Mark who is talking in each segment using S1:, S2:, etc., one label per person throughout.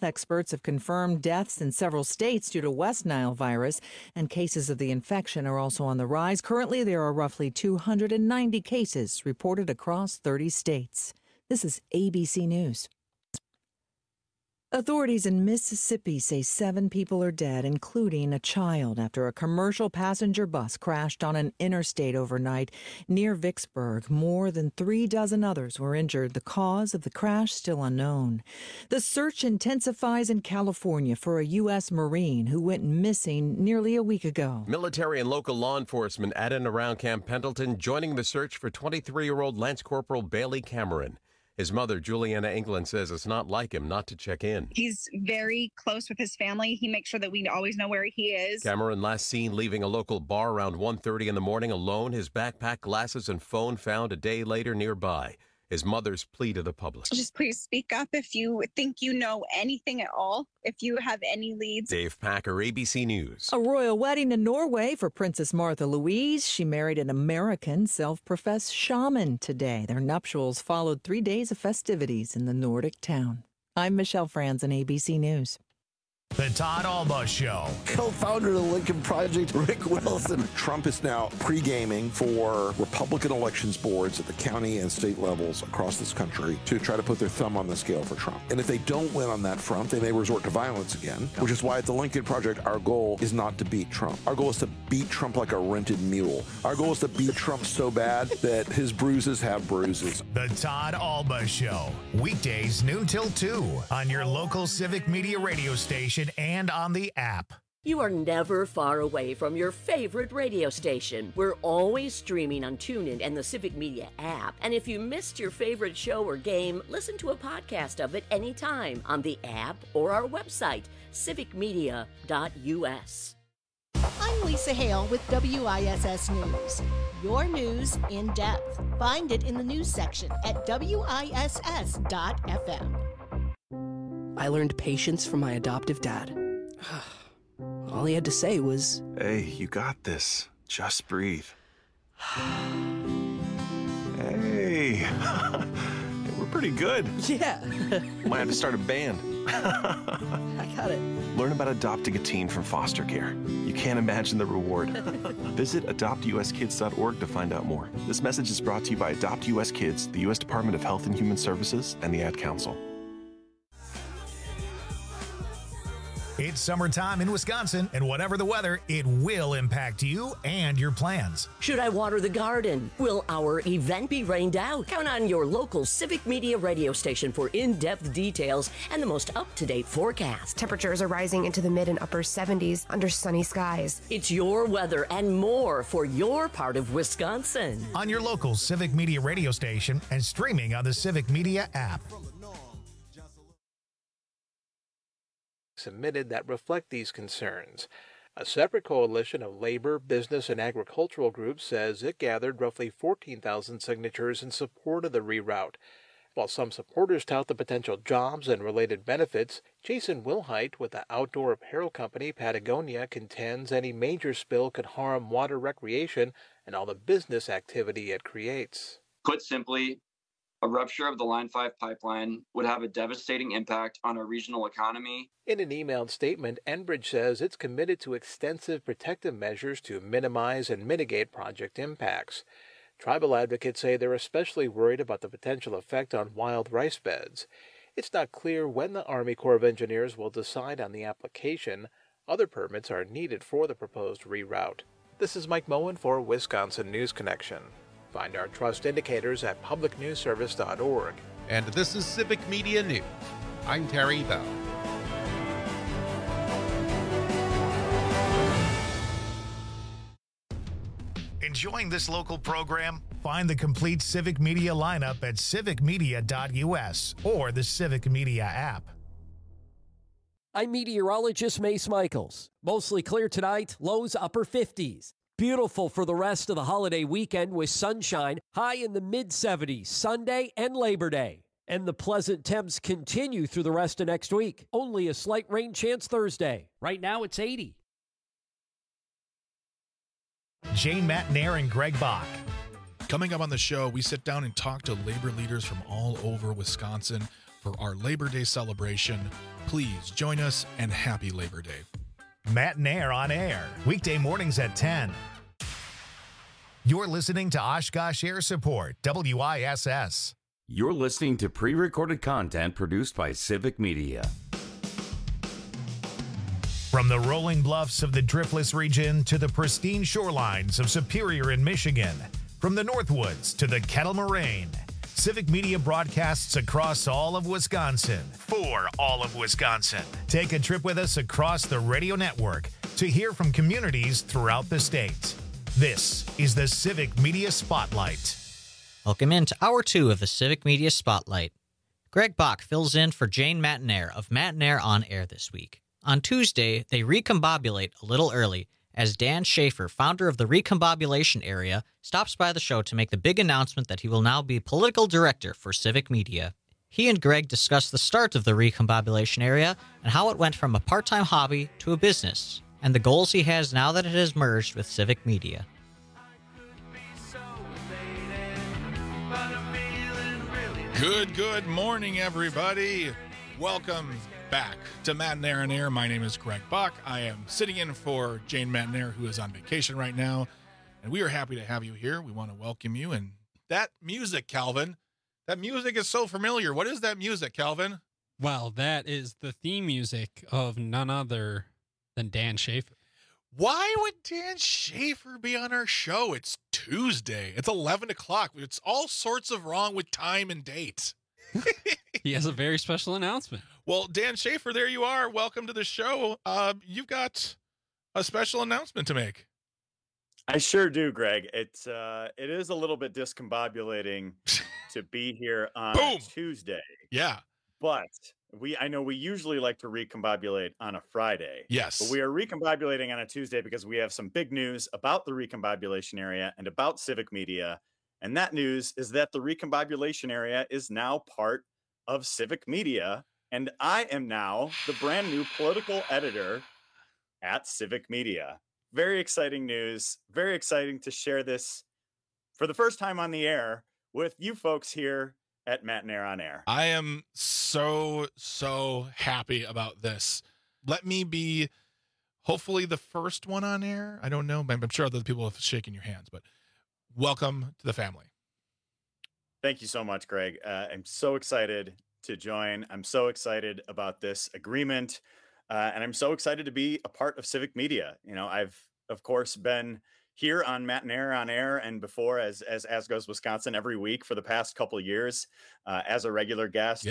S1: health experts have confirmed deaths in several states due to West Nile virus, and cases of the infection are also on the rise. Currently, there are roughly 290 cases reported across 30 states. This is ABC News. Authorities in Mississippi say 7 people are dead, including a child, after a commercial passenger bus crashed on an interstate overnight near Vicksburg. More than 36 others were injured. The cause of the crash still unknown. The search intensifies in California for a U.S. Marine who went missing nearly a week ago.
S2: Military and local law enforcement at and around Camp Pendleton joining the search for 23-year-old Lance Corporal Bailey Cameron. His mother, Juliana England, says it's not like him not to check in.
S3: He's very close with his family. He makes sure that we always know where he is.
S2: Cameron last seen leaving a local bar around 1:30 in the morning alone. His backpack, glasses, and phone found a day later nearby. His mother's plea to the public.
S3: Just please speak up if you think you know anything at all, if you have any leads.
S2: Dave Packer, ABC News.
S1: A royal wedding in Norway for Princess Martha Louise. She married an American self-professed shaman today. Their nuptials followed 3 days of festivities in the Nordic town. I'm Michelle Franzen, ABC News.
S4: The Todd Alba Show.
S5: Co-founder of the Lincoln Project, Rick Wilson. Trump is now pre-gaming for Republican elections boards at the county and state levels across this country to try to put their thumb on the scale for Trump. And if they don't win on that front, they may resort to violence again, which is why at the Lincoln Project, our goal is not to beat Trump. Our goal is to beat Trump like a rented mule. Our goal is to beat Trump so bad that his bruises have bruises.
S4: The Todd Alba Show. Weekdays noon till 2 on your local Civic Media radio station and on the app.
S6: You are never far away from your favorite radio station. We're always streaming on TuneIn and the Civic Media app. And if you missed your favorite show or game, listen to a podcast of it anytime on the app or our website, civicmedia.us.
S7: I'm Lisa Hale with WISS News. Your news in depth. Find it in the news section at WISS.FM.
S8: I learned patience from my adoptive dad. All he had to say was,
S9: "Hey, you got this. Just breathe." Hey, we're pretty good.
S8: Yeah.
S9: Might have to start a band.
S8: I got it.
S9: Learn about adopting a teen from foster care. You can't imagine the reward. Visit adoptuskids.org to find out more. This message is brought to you by Adopt US Kids, the U.S. Department of Health and Human Services, and the Ad Council.
S4: It's summertime in Wisconsin, and whatever the weather, it will impact you and your plans.
S6: Should I water the garden? Will our event be rained out? Count on your local Civic Media radio station for in-depth details and the most up-to-date forecast.
S10: Temperatures are rising into the mid and upper 70s under sunny skies.
S6: It's your weather and more for your part of Wisconsin.
S4: On your local Civic Media radio station and streaming on the Civic Media app.
S11: Submitted that reflect these concerns. A separate coalition of labor, business, and agricultural groups says it gathered roughly 14,000 signatures in support of the reroute. While some supporters tout the potential jobs and related benefits, Jason Wilhite with the outdoor apparel company Patagonia contends any major spill could harm water recreation and all the business activity it creates.
S12: Put simply, a rupture of the Line 5 pipeline would have a devastating impact on our regional economy.
S11: In an emailed statement, Enbridge says it's committed to extensive protective measures to minimize and mitigate project impacts. Tribal advocates say they're especially worried about the potential effect on wild rice beds. It's not clear when the Army Corps of Engineers will decide on the application. Other permits are needed for the proposed reroute. This is Mike Moen for Wisconsin News Connection. Find our trust indicators at publicnewsservice.org.
S13: And this is Civic Media News. I'm Terry Bell.
S4: Enjoying this local program? Find the complete Civic Media lineup at civicmedia.us or the Civic Media app.
S14: I'm meteorologist Mace Michaels. Mostly clear tonight, lows upper 50s. Beautiful for the rest of the holiday weekend with sunshine, high in the mid-70s Sunday and Labor Day. And the pleasant temps continue through the rest of next week. Only a slight rain chance Thursday. Right now it's 80.
S4: Jane Matnair and Greg Bach.
S15: Coming up on the show, we sit down and talk to labor leaders from all over Wisconsin. for our Labor Day celebration. Please join us, and happy Labor Day.
S4: Matt and Air on air, weekday mornings at 10. You're listening to Oshkosh Air Support, WISS.
S16: You're listening to pre-recorded content produced by Civic Media.
S4: From the rolling bluffs of the Driftless region to the pristine shorelines of Superior in Michigan, from the Northwoods to the Kettle Moraine, Civic Media broadcasts across all of Wisconsin for all of Wisconsin. Take a trip with us across the radio network to hear from communities throughout the state. This is the Civic Media Spotlight.
S17: Welcome into Hour 2 of the Civic Media Spotlight. Greg Bach fills in for Jane Matanair of Matanair on Air this week. On Tuesday, they recombobulate a little early as Dan Schaefer, founder of the Recombobulation Area, stops by the show to make the big announcement that he will now be political director for Civic Media. He and Greg discuss the start of the Recombobulation Area and how it went from a part-time hobby to a business, and the goals he has now that it has merged with Civic Media.
S15: Good morning, everybody. Welcome back to Matanair on Air. My name is Greg Bach. I am sitting in for Jane Matanair, who is on vacation right now, and we are happy to have you here. We want to welcome you. And that music, Calvin, that music is so familiar. What is that music, Calvin?
S18: Well, that is the theme music of none other than Dan Schaefer.
S15: Why would Dan Schaefer be on our show? It's Tuesday. It's 11 o'clock. It's all sorts of wrong with time and date.
S18: He has a very special announcement.
S15: Well, Dan Schaefer, there you are. Welcome to the show. You've got a special announcement to make.
S19: I sure do, Greg. It is a little bit discombobulating to be here on Tuesday.
S15: Yeah.
S19: But I know we usually like to recombobulate on a Friday.
S15: Yes.
S19: But we are recombobulating on a Tuesday because we have some big news about the Recombobulation Area and about Civic Media. And that news is that the Recombobulation Area is now part of Civic Media. And I am now the brand new political editor at Civic Media. Very exciting news. Very exciting to share this for the first time on the air with you folks here at Matanair on Air.
S15: I am so happy about this. Let me be hopefully the first one on air. I don't know. I'm sure other people have shaken your hands, but welcome to the family.
S19: Thank you so much, Greg. I'm so excited to join. I'm so excited about this agreement. And I'm so excited to be a part of Civic Media. You know, I've, of course, been here on Matanair on Air and before as Goes Wisconsin every week for the past couple of years as a regular guest,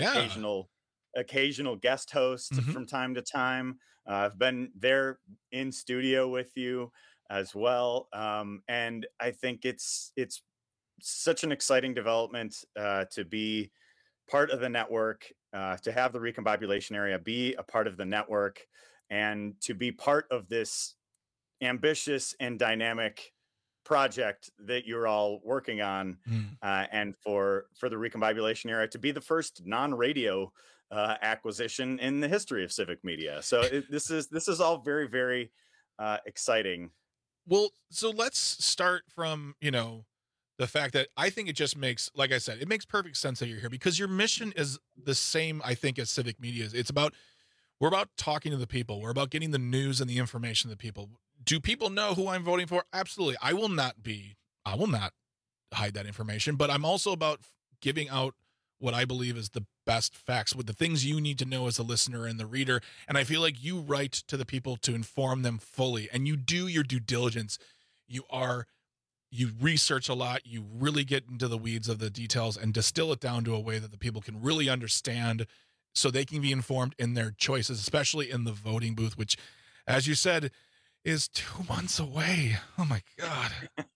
S19: occasional guest host from time to time. I've been there in studio with you as well. And I think it's such an exciting development to be part of the network, to have the Recombobulation Area be a part of the network, and to be part of this ambitious and dynamic project that you're all working on, and for the Recombobulation Area to be the first non-radio acquisition in the history of Civic Media. So this is all very, very exciting.
S15: Well, so let's start from, the fact that I think it just makes, like I said, it makes perfect sense that you're here because your mission is the same, I think, as Civic Media is. We're about talking to the people. We're about getting the news and the information to the people. Do people know who I'm voting for? Absolutely. I will not hide that information, but I'm also about giving out what I believe is the best facts with the things you need to know as a listener and the reader. And I feel like you write to the people to inform them fully, and you do your due diligence. You research a lot. You really get into the weeds of the details and distill it down to a way that the people can really understand so they can be informed in their choices, especially in the voting booth, which, as you said, is 2 months away. Oh my God.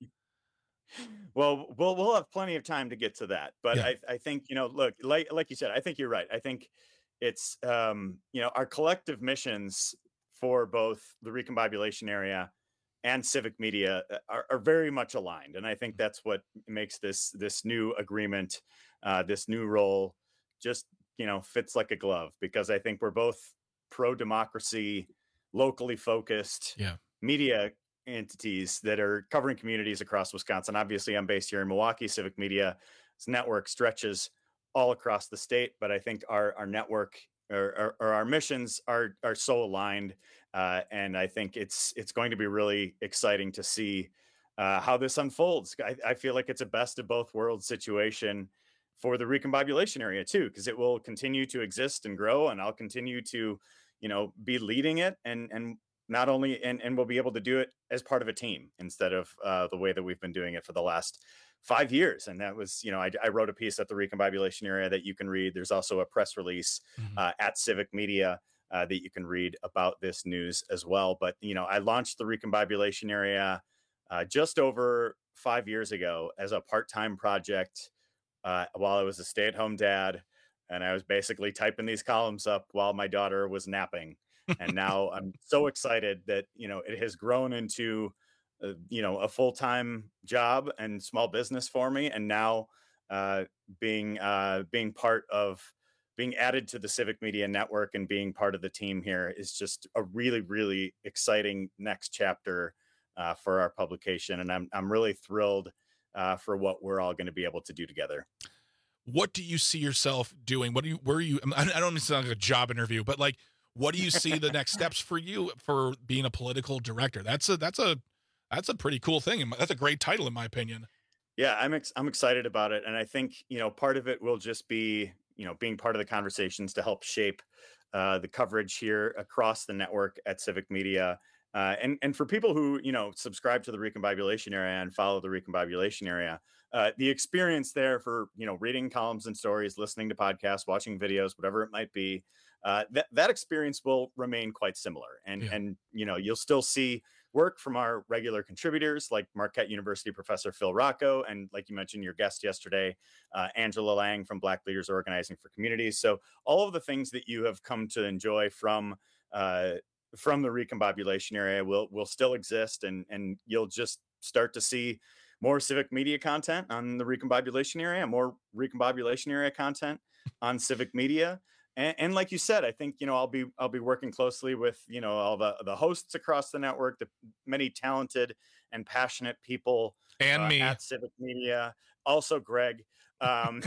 S19: Well, we'll have plenty of time to get to that. But yeah. I think, look, like you said, I think you're right. I think it's, our collective missions for both the Recombobulation Area and Civic Media are very much aligned. And I think that's what makes this new agreement, this new role just, fits like a glove, because I think we're both pro-democracy, locally focused media entities that are covering communities across Wisconsin. Obviously, I'm based here in Milwaukee. Civic Media's network stretches all across the state. But I think our network or our missions are so aligned, and I think it's going to be really exciting to see how this unfolds. I feel like it's a best of both worlds situation for the recombobulation area too, because it will continue to exist and grow, and I'll continue to, be leading it, and not only, and we'll be able to do it as part of a team instead of the way that we've been doing it for the last 5 years. And that was, I wrote a piece at the recombobulation area that you can read. There's also a press release at Civic Media that you can read about this news as well. But, I launched the recombobulation area just over 5 years ago as a part-time project while I was a stay-at-home dad. And I was basically typing these columns up while my daughter was napping. And now I'm so excited that, it has grown into, a full-time job and small business for me. And now being part of being added to the Civic Media Network and being part of the team here is just a really, really exciting next chapter for our publication. And I'm really thrilled for what we're all going to be able to do together.
S15: What do you see yourself doing? I don't mean to sound like a job interview, but like, what do you see the next steps for you for being a political director? That's a pretty cool thing. That's a great title in my opinion.
S19: Yeah, I'm excited about it. And I think, part of it will just be, being part of the conversations to help shape the coverage here across the network at Civic Media. And for people who, subscribe to the recombobulation area and follow the recombobulation area, the experience there for, reading columns and stories, listening to podcasts, watching videos, whatever it might be, that experience will remain quite similar. And you'll still see work from our regular contributors like Marquette University professor Phil Rocco, and like you mentioned, your guest yesterday, Angela Lang from Black Leaders Organizing for Communities. So all of the things that you have come to enjoy from the recombobulation area will still exist, and you'll just start to see more Civic Media content on the recombobulation area, more recombobulation area content on Civic Media. And like you said, I think, I'll be working closely with, all the hosts across the network, the many talented and passionate people
S15: and me
S19: at Civic Media, also Greg, and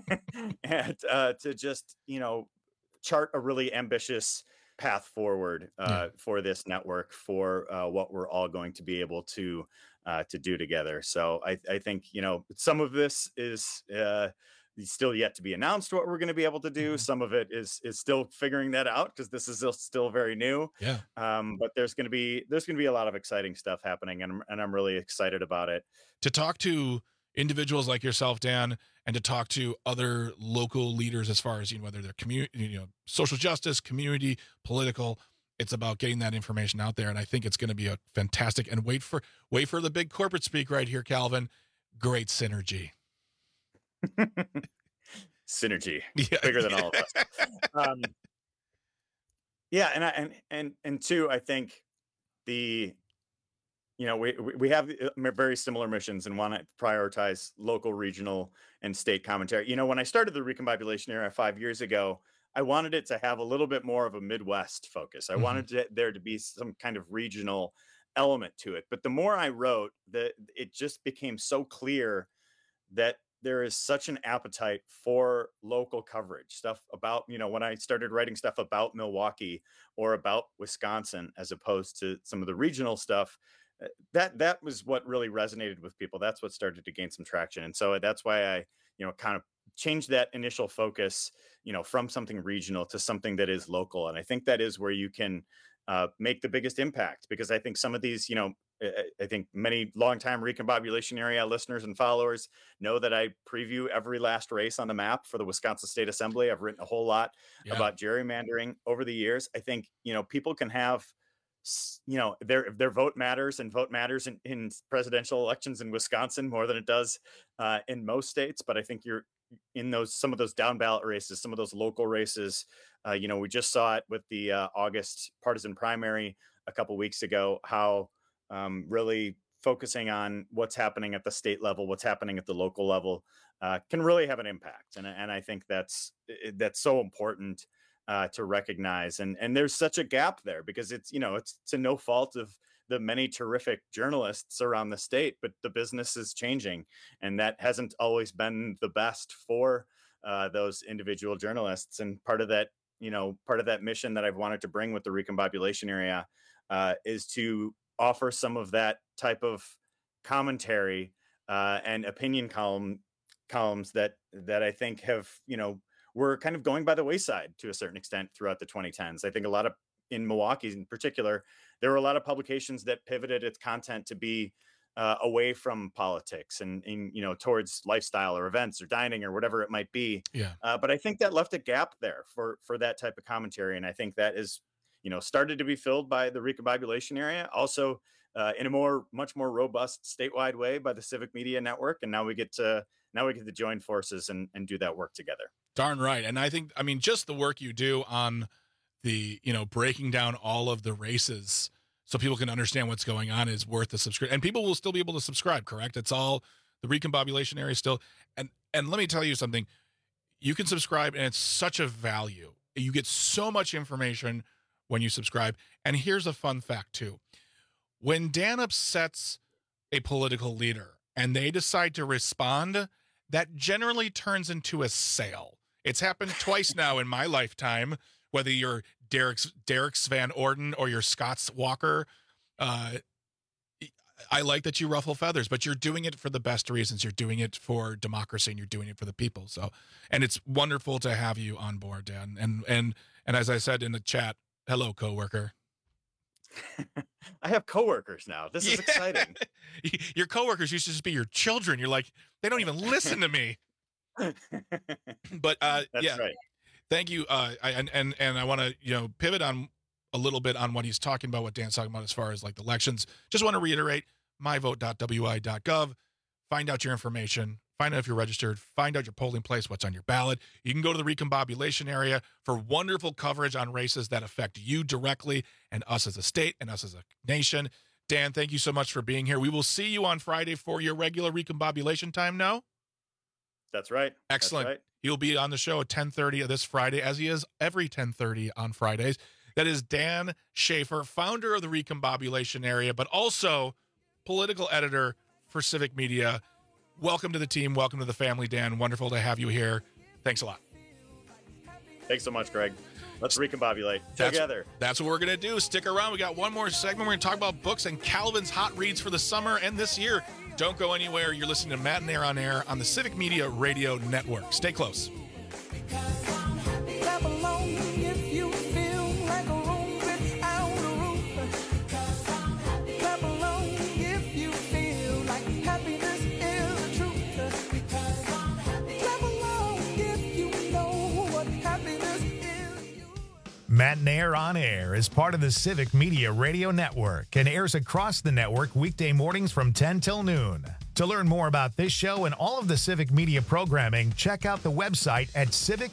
S19: to just, chart a really ambitious path forward for this network, for what we're all going to be able to do together. So I think, some of this is still yet to be announced what we're going to be able to do. Some of it is still figuring that out because this is still very new.
S15: Yeah.
S19: But there's going to be a lot of exciting stuff happening, and I'm really excited about it.
S15: To talk to individuals like yourself, Dan, and to talk to other local leaders as far as, whether they're community, social justice, community, political, it's about getting that information out there. And I think it's going to be a fantastic, and wait for the big corporate speak right here, Calvin. Great synergy.
S19: Synergy, bigger than all of us. And two, I think we have very similar missions and want to prioritize local, regional, and state commentary. When I started the recombobulation era 5 years ago, I wanted it to have a little bit more of a Midwest focus. I wanted there to be some kind of regional element to it. But the more I wrote, it just became so clear that there is such an appetite for local coverage, stuff about, when I started writing stuff about Milwaukee or about Wisconsin, as opposed to some of the regional stuff, that was what really resonated with people. That's what started to gain some traction. And so that's why I, kind of changed that initial focus, from something regional to something that is local. And I think that is where you can make the biggest impact, because I think some of these, I think many longtime recombobulation area listeners and followers know that I preview every last race on the map for the Wisconsin State Assembly. I've written a whole lot about gerrymandering over the years. I think, people can have, their vote matters, and vote matters in presidential elections in Wisconsin more than it does in most states. But I think you're in some of those down ballot races, some of those local races. We just saw it with the August partisan primary a couple weeks ago, how really focusing on what's happening at the state level, what's happening at the local level, can really have an impact. And I think that's so important to recognize. And there's such a gap there, because it's to no fault of the many terrific journalists around the state, but the business is changing, and that hasn't always been the best for those individual journalists. And part of that mission that I've wanted to bring with the Recombobulation Area is to offer some of that type of commentary and opinion columns that I think have, were kind of going by the wayside to a certain extent throughout the 2010s. I think in Milwaukee in particular, there were a lot of publications that pivoted its content to be away from politics and towards lifestyle or events or dining or whatever it might be.
S15: Yeah.
S19: But I think that left a gap there for that type of commentary. And I think that is, started to be filled by the Recombobulation Area, also in a much more robust statewide way by the Civic Media Network. And now we get to join forces and do that work together.
S15: Darn right. And I think, just the work you do on the, breaking down all of the races so people can understand what's going on is worth the subscription. And people will still be able to subscribe, correct? It's all the Recombobulation Area still. And let me tell you something. You can subscribe, and it's such a value. You get so much information when you subscribe. And here's a fun fact, too. When Dan upsets a political leader and they decide to respond, that generally turns into a sale. It's happened twice now in my lifetime, whether you're Derek's Van Orden or you're Scott's Walker. I like that you ruffle feathers, but you're doing it for the best reasons. You're doing it for democracy and you're doing it for the people. So, and it's wonderful to have you on board, Dan. And as I said in the chat, hello, coworker.
S19: I have coworkers now. This is exciting.
S15: Your coworkers used to just be your children. You're like, they don't even listen to me. But
S19: That's
S15: yeah,
S19: right.
S15: Thank you. And I want to pivot on a little bit on what he's talking about, what Dan's talking about as far as like the elections. Just want to reiterate myvote.wi.gov. Find out your information. Find out if you're registered. Find out your polling place, what's on your ballot. You can go to the Recombobulation Area for wonderful coverage on races that affect you directly and us as a state and us as a nation. Dan, thank you so much for being here. We will see you on Friday for your regular Recombobulation time now.
S19: That's right.
S15: Excellent.
S19: That's right.
S15: He'll be on the show at 10:30 this Friday, as he is every 10:30 on Fridays. That is Dan Schaefer, founder of the Recombobulation Area, but also political editor for Civic Media. Welcome to the team. Welcome to the family, Dan. Wonderful to have you here. Thanks a lot.
S19: Thanks so much, Greg. Let's recombobulate together.
S15: That's what we're going to do. Stick around. We got one more segment. We're going to talk about books and Calvin's hot reads for the summer and this year. Don't go anywhere. You're listening to Matt and Air on Air on the Civic Media Radio Network. Stay close.
S4: Matt and Air on Air is part of the Civic Media Radio Network and airs across the network weekday mornings from 10 till noon. To learn more about this show and all of the Civic Media programming, check out the website at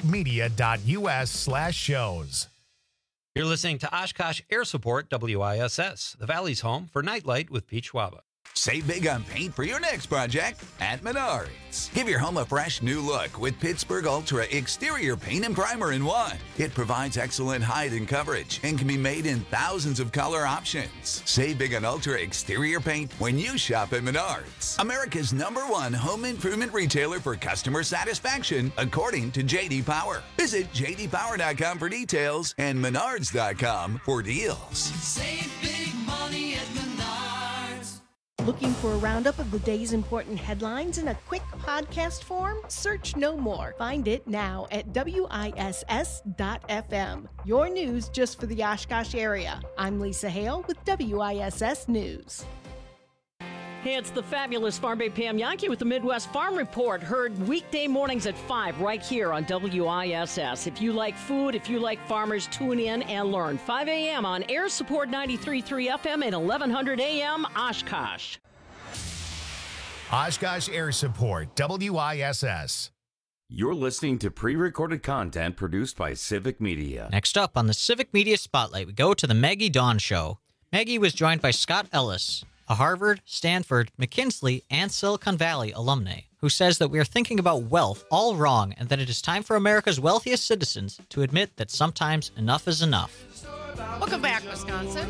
S4: civicmedia.us/shows.
S20: You're listening to Oshkosh Air Support WISS, the Valley's home for Nightlight with Pete Schwaba.
S21: Save big on paint for your next project at Menards. Give your home a fresh new look with Pittsburgh Ultra Exterior Paint and Primer in one. It provides excellent height and coverage and can be made in thousands of color options. Save big on Ultra Exterior Paint when you shop at Menards, America's #1 home improvement retailer for customer satisfaction, according to J.D. Power. Visit jdpower.com for details and menards.com for deals.
S22: Save big money at Menards.
S7: Looking for a roundup of the day's important headlines in a quick podcast form? Search no more. Find it now at WISS.FM. Your news just for the Oshkosh area. I'm Lisa Hale with WISS News.
S23: Hey, it's the fabulous Farm Bay Pam Yankee with the Midwest Farm Report, heard weekday mornings at 5 right here on WISS. If you like food, if you like farmers, tune in and learn. 5 a.m. on Air Support 93.3 FM and 1100 a.m. Oshkosh.
S4: Oshkosh Air Support, WISS.
S16: You're listening to pre-recorded content produced by Civic Media.
S17: Next up on the Civic Media Spotlight, we go to the Maggie Dawn Show. Maggie was joined by Scott Ellis, a Harvard, Stanford, McKinsey, and Silicon Valley alumni, who says that we are thinking about wealth all wrong and that it is time for America's wealthiest citizens to admit that sometimes enough is enough.
S24: Welcome back, Wisconsin.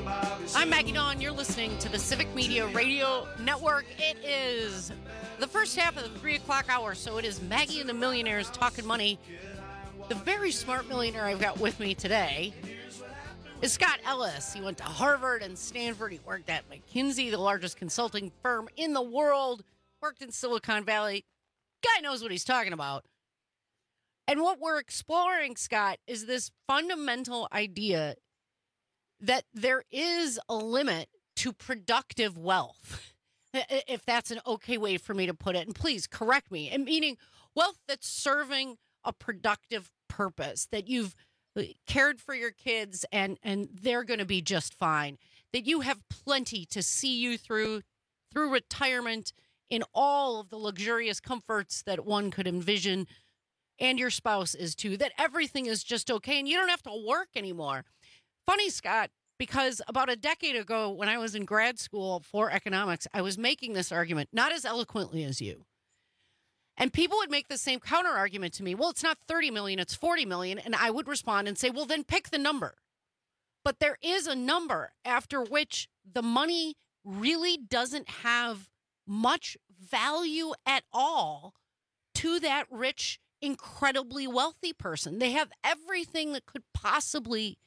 S1: I'm Maggie Dawn. You're listening to the Civic Media Radio Network. It is the first half of the 3 o'clock hour, so it is Maggie and the Millionaires talking money. The very smart millionaire I've got with me today is Scott Ellis. He went to Harvard and Stanford. He worked at McKinsey, the largest consulting firm in the world, worked in Silicon Valley. Guy knows what he's talking about. And what we're exploring, Scott, is this fundamental idea that there is a limit to productive wealth, if that's an okay way for me to put it. And please correct me. And meaning wealth that's serving a productive purpose, that you've cared for your kids and they're going to be just fine, that you have plenty to see you through retirement in all of the luxurious comforts that one could envision, and your spouse is too, that everything is just okay and you don't have to work anymore. Funny, Scott, because about a decade ago when I was in grad school for economics, I was making this argument, not as eloquently as you. And people would make the same counter argument to me. Well, it's not 30 million, it's 40 million. And I would respond and say, well, then pick the number. But there is a number after which the money really doesn't have much value at all to that rich, incredibly wealthy person. They have everything that could possibly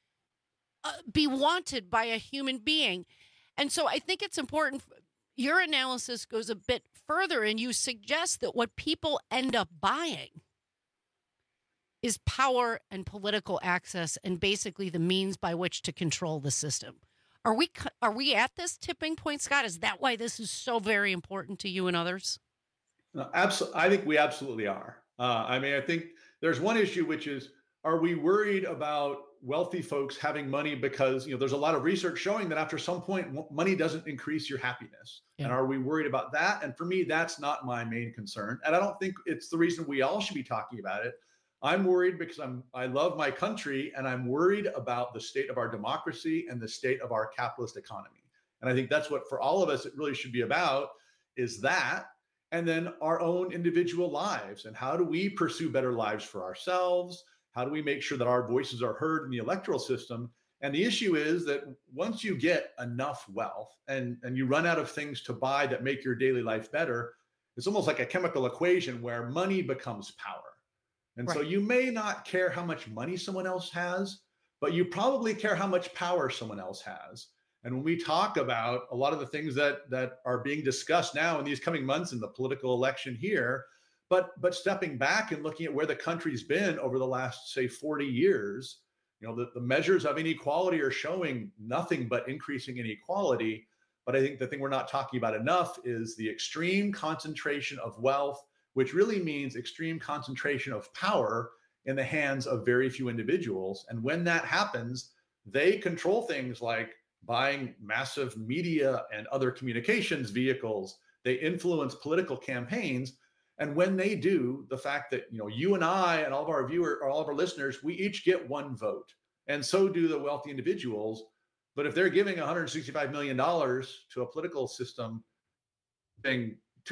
S1: be wanted by a human being. And so I think it's important. Your analysis goes a bit further, and you suggest that what people end up buying is power and political access and basically the means by which to control the system. Are we at this tipping point, Scott? Is that why this is so very important to you and others?
S2: No, absolutely. I think we absolutely are. I think there's one issue, which is, are we worried about wealthy folks having money because, there's a lot of research showing that after some point, money doesn't increase your happiness. Yeah. And are we worried about that? And for me, that's not my main concern. And I don't think it's the reason we all should be talking about it. I'm worried because I love my country, and I'm worried about the state of our democracy and the state of our capitalist economy. And I think that's what, for all of us, it really should be about, is that, and then our own individual lives. And how do we pursue better lives for ourselves? How do we make sure that our voices are heard in the electoral system? And the issue is that once you get enough wealth and you run out of things to buy that make your daily life better, it's almost like a chemical equation where money becomes power. And so you may not care how much money someone else has, but you probably care how much power someone else has. And when we talk about a lot of the things that are being discussed now in these coming months in the political election here, but stepping back and looking at where the country's been over the last, say, 40 years, the measures of inequality are showing nothing but increasing inequality. But I think the thing we're not talking about enough is the extreme concentration of wealth, which really means extreme concentration of power in the hands of very few individuals. And when that happens, they control things like buying massive media and other communications vehicles. They influence political campaigns. And when they do, the fact that, you and I and all of our viewers or all of our listeners, we each get one vote. And so do the wealthy individuals. But if they're giving $165 million to a political system, paying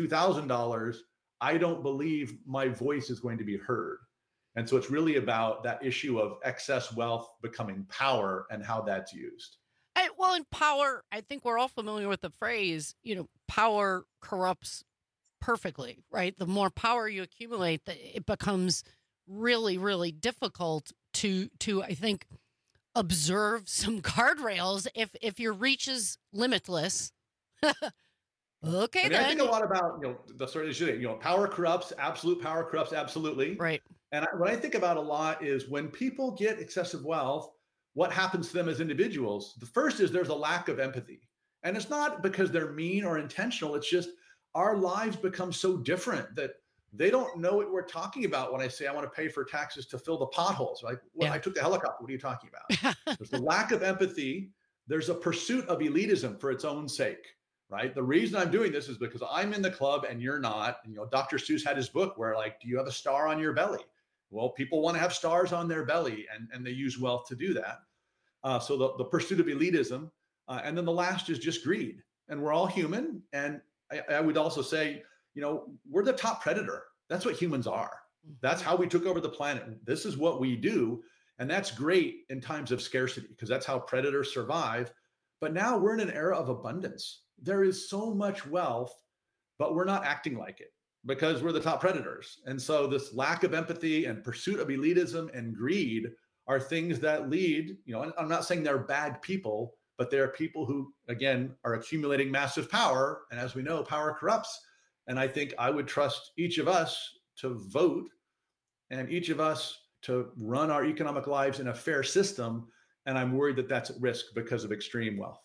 S2: $2,000, I don't believe my voice is going to be heard. And so it's really about that issue of excess wealth becoming power and how that's used.
S1: Well, in power, I think we're all familiar with the phrase, power corrupts perfectly, right? The more power you accumulate, it becomes really, really difficult to I think, observe some guardrails if your reach is limitless. Okay, then.
S2: I think a lot about, the sort of, power corrupts, absolute power corrupts, absolutely.
S1: Right.
S2: And what I think about a lot is when people get excessive wealth, what happens to them as individuals? The first is there's a lack of empathy. And it's not because they're mean or intentional. It's just our lives become so different that they don't know what we're talking about when I say I want to pay for taxes to fill the potholes. Like, well, I took the helicopter. What are you talking about? There's a lack of empathy. There's a pursuit of elitism for its own sake, right? The reason I'm doing this is because I'm in the club and you're not. And, Dr. Seuss had his book where, like, do you have a star on your belly? Well, people want to have stars on their belly, and they use wealth to do that. So the pursuit of elitism. And then the last is just greed. And we're all human. And I would also say, we're the top predator. That's what humans are. That's how we took over the planet. This is what we do. And that's great in times of scarcity because that's how predators survive. But now we're in an era of abundance. There is so much wealth, but we're not acting like it because we're the top predators. And so this lack of empathy and pursuit of elitism and greed are things that lead, and I'm not saying they're bad people, but they're people who, again, are accumulating massive power. And as we know, power corrupts. And I think I would trust each of us to vote and each of us to run our economic lives in a fair system. And I'm worried that that's at risk because of extreme wealth.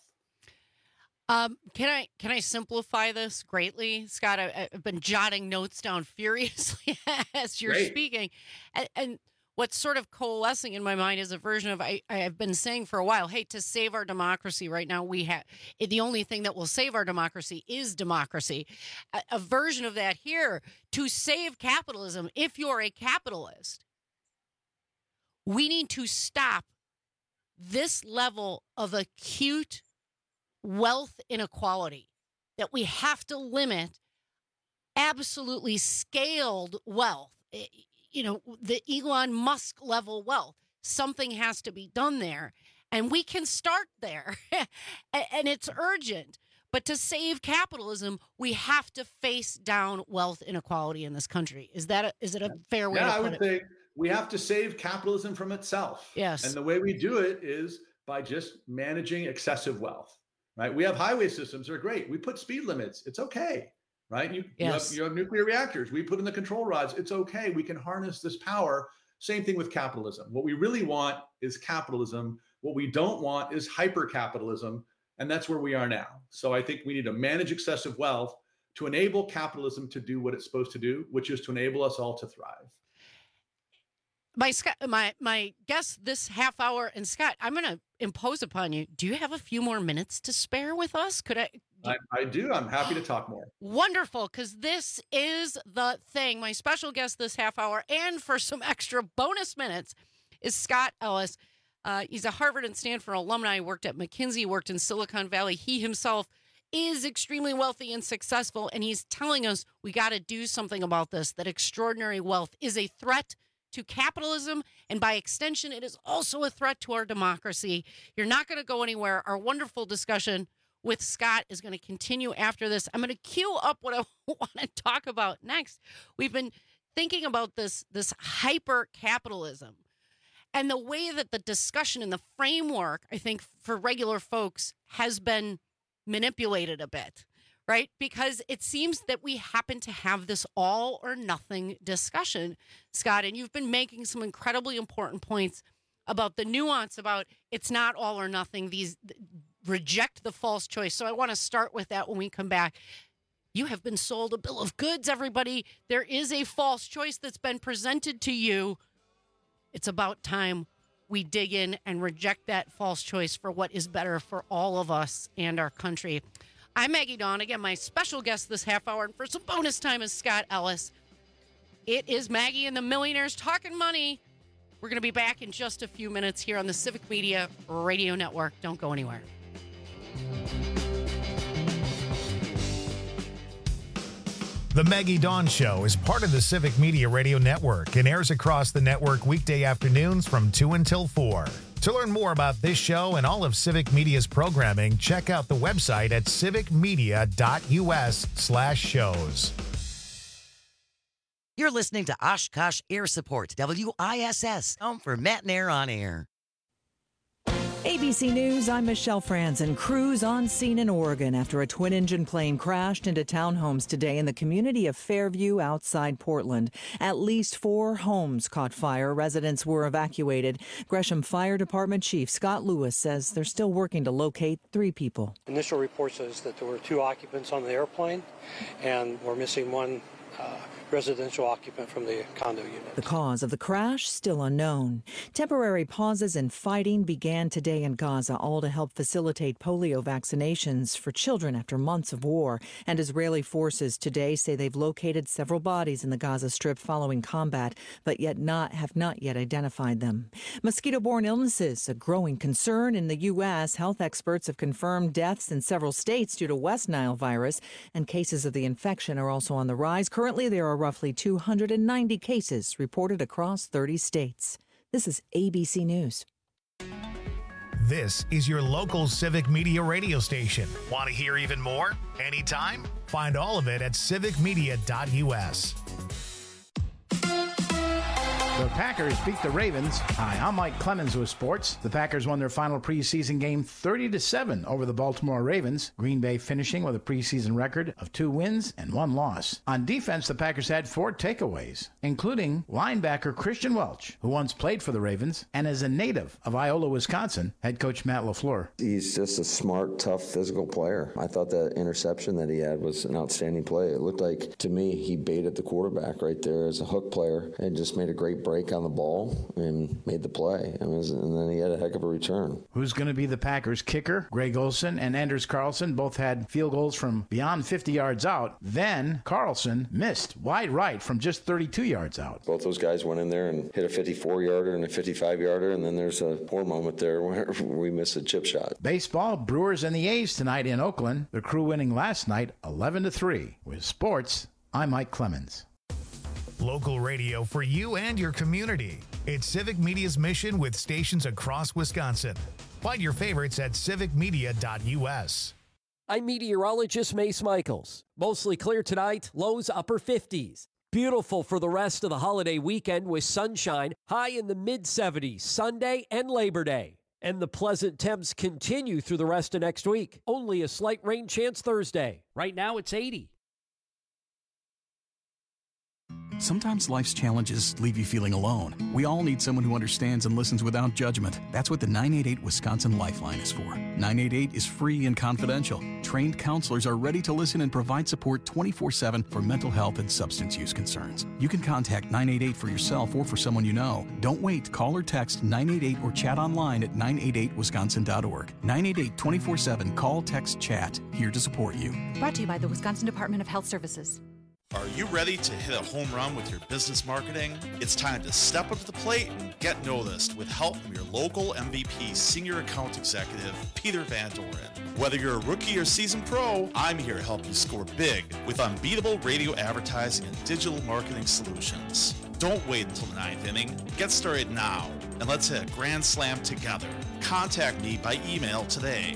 S1: Can I simplify this greatly, Scott? I've been jotting notes down furiously as you're speaking, and what's sort of coalescing in my mind is a version of I've been saying for a while. Hey, to save our democracy right now, the only thing that will save our democracy is democracy. A version of that here to save capitalism. If you're a capitalist, we need to stop this level of acute wealth inequality, that we have to limit absolutely scaled wealth, the Elon Musk level wealth. Something has to be done there, and we can start there, and it's urgent. But to save capitalism, we have to face down wealth inequality in this country. Is it a fair way to put it?
S2: I would say we have to save capitalism from itself.
S1: Yes.
S2: And the way we do it is by just managing excessive wealth. Right? We have highway systems. They're great. We put speed limits. It's okay. Right? You have nuclear reactors. We put in the control rods. It's okay. We can harness this power. Same thing with capitalism. What we really want is capitalism. What we don't want is hyper-capitalism. And that's where we are now. So I think we need to manage excessive wealth to enable capitalism to do what it's supposed to do, which is to enable us all to thrive.
S1: My guest this half hour, and Scott, I'm going to impose upon you. Do you have a few more minutes to spare with us? Could I?
S2: I do. I'm happy to talk more.
S1: Wonderful, because this is the thing. My special guest this half hour, and for some extra bonus minutes, is Scott Ellis. He's a Harvard and Stanford alumni. Worked at McKinsey, worked in Silicon Valley. He himself is extremely wealthy and successful, and he's telling us we got to do something about this, that extraordinary wealth is a threat to capitalism, and by extension, it is also a threat to our democracy. You're not going to go anywhere. Our wonderful discussion with Scott is going to continue after this. I'm going to queue up what I want to talk about next. We've been thinking about this hyper-capitalism and the way that the discussion and the framework, I think, for regular folks has been manipulated a bit. Right? Because it seems that we happen to have this all or nothing discussion, Scott, and you've been making some incredibly important points about the nuance about it's not all or nothing. These reject the false choice. So I want to start with that when we come back. You have been sold a bill of goods, everybody. There is a false choice that's been presented to you. It's about time we dig in and reject that false choice for what is better for all of us and our country. I'm Maggie Dawn. Again, my special guest this half hour, and for some bonus time, is Scott Ellis. It is Maggie and the Millionaires Talking Money. We're going to be back in just a few minutes here on the Civic Media Radio Network. Don't go anywhere.
S4: The Maggie Dawn Show is part of the Civic Media Radio Network and airs across the network weekday afternoons from 2 until 4. To learn more about this show and all of Civic Media's programming, check out the website at civicmedia.us/shows.
S3: You're listening to Oshkosh Air Support, WISS, home for Matt and Air on Air.
S5: ABC News, I'm Michelle Franzen. Crews on scene in Oregon after a twin-engine plane crashed into townhomes today in the community of Fairview outside Portland. At least 4 homes caught fire. Residents were evacuated. Gresham Fire Department Chief Scott Lewis says they're still working to locate 3 people.
S8: Initial report says that there were 2 occupants on the airplane, and we're missing 1 residential occupant from the condo unit.
S5: The cause of the crash still unknown. Temporary pauses in fighting began today in Gaza, all to help facilitate polio vaccinations for children after months of war. And Israeli forces today say they've located several bodies in the Gaza Strip following combat, but have not yet identified them. Mosquito-borne illnesses, a growing concern in the U.S. Health experts have confirmed deaths in several states due to West Nile virus, and cases of the infection are also on the rise. Currently, there are roughly 290 cases reported across 30 states. This is ABC News.
S4: This is your local Civic Media radio station. Want to hear even more? Anytime? Find all of it at civicmedia.us.
S6: The Packers beat the Ravens. Hi, I'm Mike Clemens with sports. The Packers won their final preseason game 30-7 over the Baltimore Ravens. Green Bay finishing with a preseason record of 2 wins and 1 loss. On defense, the Packers had 4 takeaways, including linebacker Christian Welch, who once played for the Ravens and is a native of Iola, Wisconsin. Head coach Matt LaFleur.
S9: He's just a smart, tough, physical player. I thought that interception that he had was an outstanding play. It looked like, to me, he baited the quarterback right there as a hook player and just made a great break on the ball and made the play. And then he had a heck of a return.
S6: Who's going to be the Packers kicker? Greg Olsen and Anders Carlson both had field goals from beyond 50 yards out. Then Carlson missed wide right from just 32 yards out.
S9: Both those guys went in there and hit a 54-yarder and a 55-yarder, and then there's a poor moment there where we missed a chip shot.
S6: Baseball, Brewers and the A's tonight in Oakland. The Crew winning last night 11-3. With sports, I'm Mike Clemens.
S4: Local radio for you and your community. It's Civic Media's mission with stations across Wisconsin. Find your favorites at civicmedia.us.
S14: I'm meteorologist Mace Michaels. Mostly clear tonight, lows upper 50s. Beautiful for the rest of the holiday weekend with sunshine, high in the mid-70s Sunday and Labor Day. And the pleasant temps continue through the rest of next week. Only a slight rain chance Thursday. Right now it's 80.
S10: Sometimes life's challenges leave you feeling alone. We all need someone who understands and listens without judgment. That's what the 988 Wisconsin Lifeline is for. 988 is free and confidential. Trained counselors are ready to listen and provide support 24/7 for mental health and substance use concerns. You can contact 988 for yourself or for someone you know. Don't wait. Call or text 988 or chat online at 988wisconsin.org. 988 24/7. Call, text, chat. Here to support you.
S24: Brought to you by the Wisconsin Department of Health Services.
S25: Are you ready to hit a home run with your business marketing? It's time to step up to the plate and get noticed with help from your local MVP Senior Account Executive, Peter Van Doren. Whether you're a rookie or seasoned pro, I'm here to help you score big with unbeatable radio advertising and digital marketing solutions. Don't wait until the 9th inning. Get started now, and let's hit a grand slam together. Contact me by email today,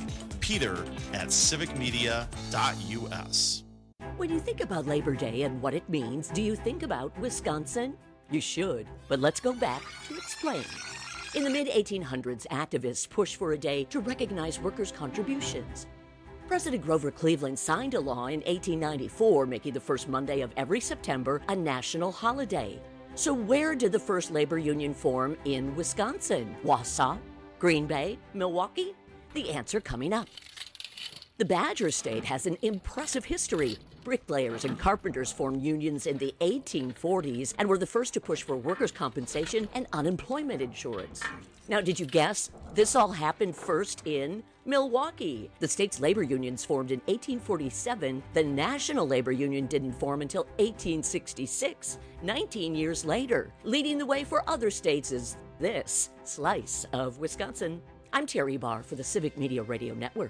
S25: peter@civicmedia.us.
S26: When you think about Labor Day and what it means, do you think about Wisconsin? You should, but let's go back to explain. In the mid-1800s, activists pushed for a day to recognize workers' contributions. President Grover Cleveland signed a law in 1894 making the first Monday of every September a national holiday. So where did the first labor union form in Wisconsin? Wausau? Green Bay? Milwaukee? The answer coming up. The Badger State has an impressive history. Bricklayers and carpenters formed unions in the 1840s and were the first to push for workers' compensation and unemployment insurance. Now, did you guess? This all happened first in Milwaukee. The state's labor unions formed in 1847. The National Labor Union didn't form until 1866, 19 years later. Leading the way for other states is this slice of Wisconsin. I'm Terry Barr for the Civic Media Radio Network.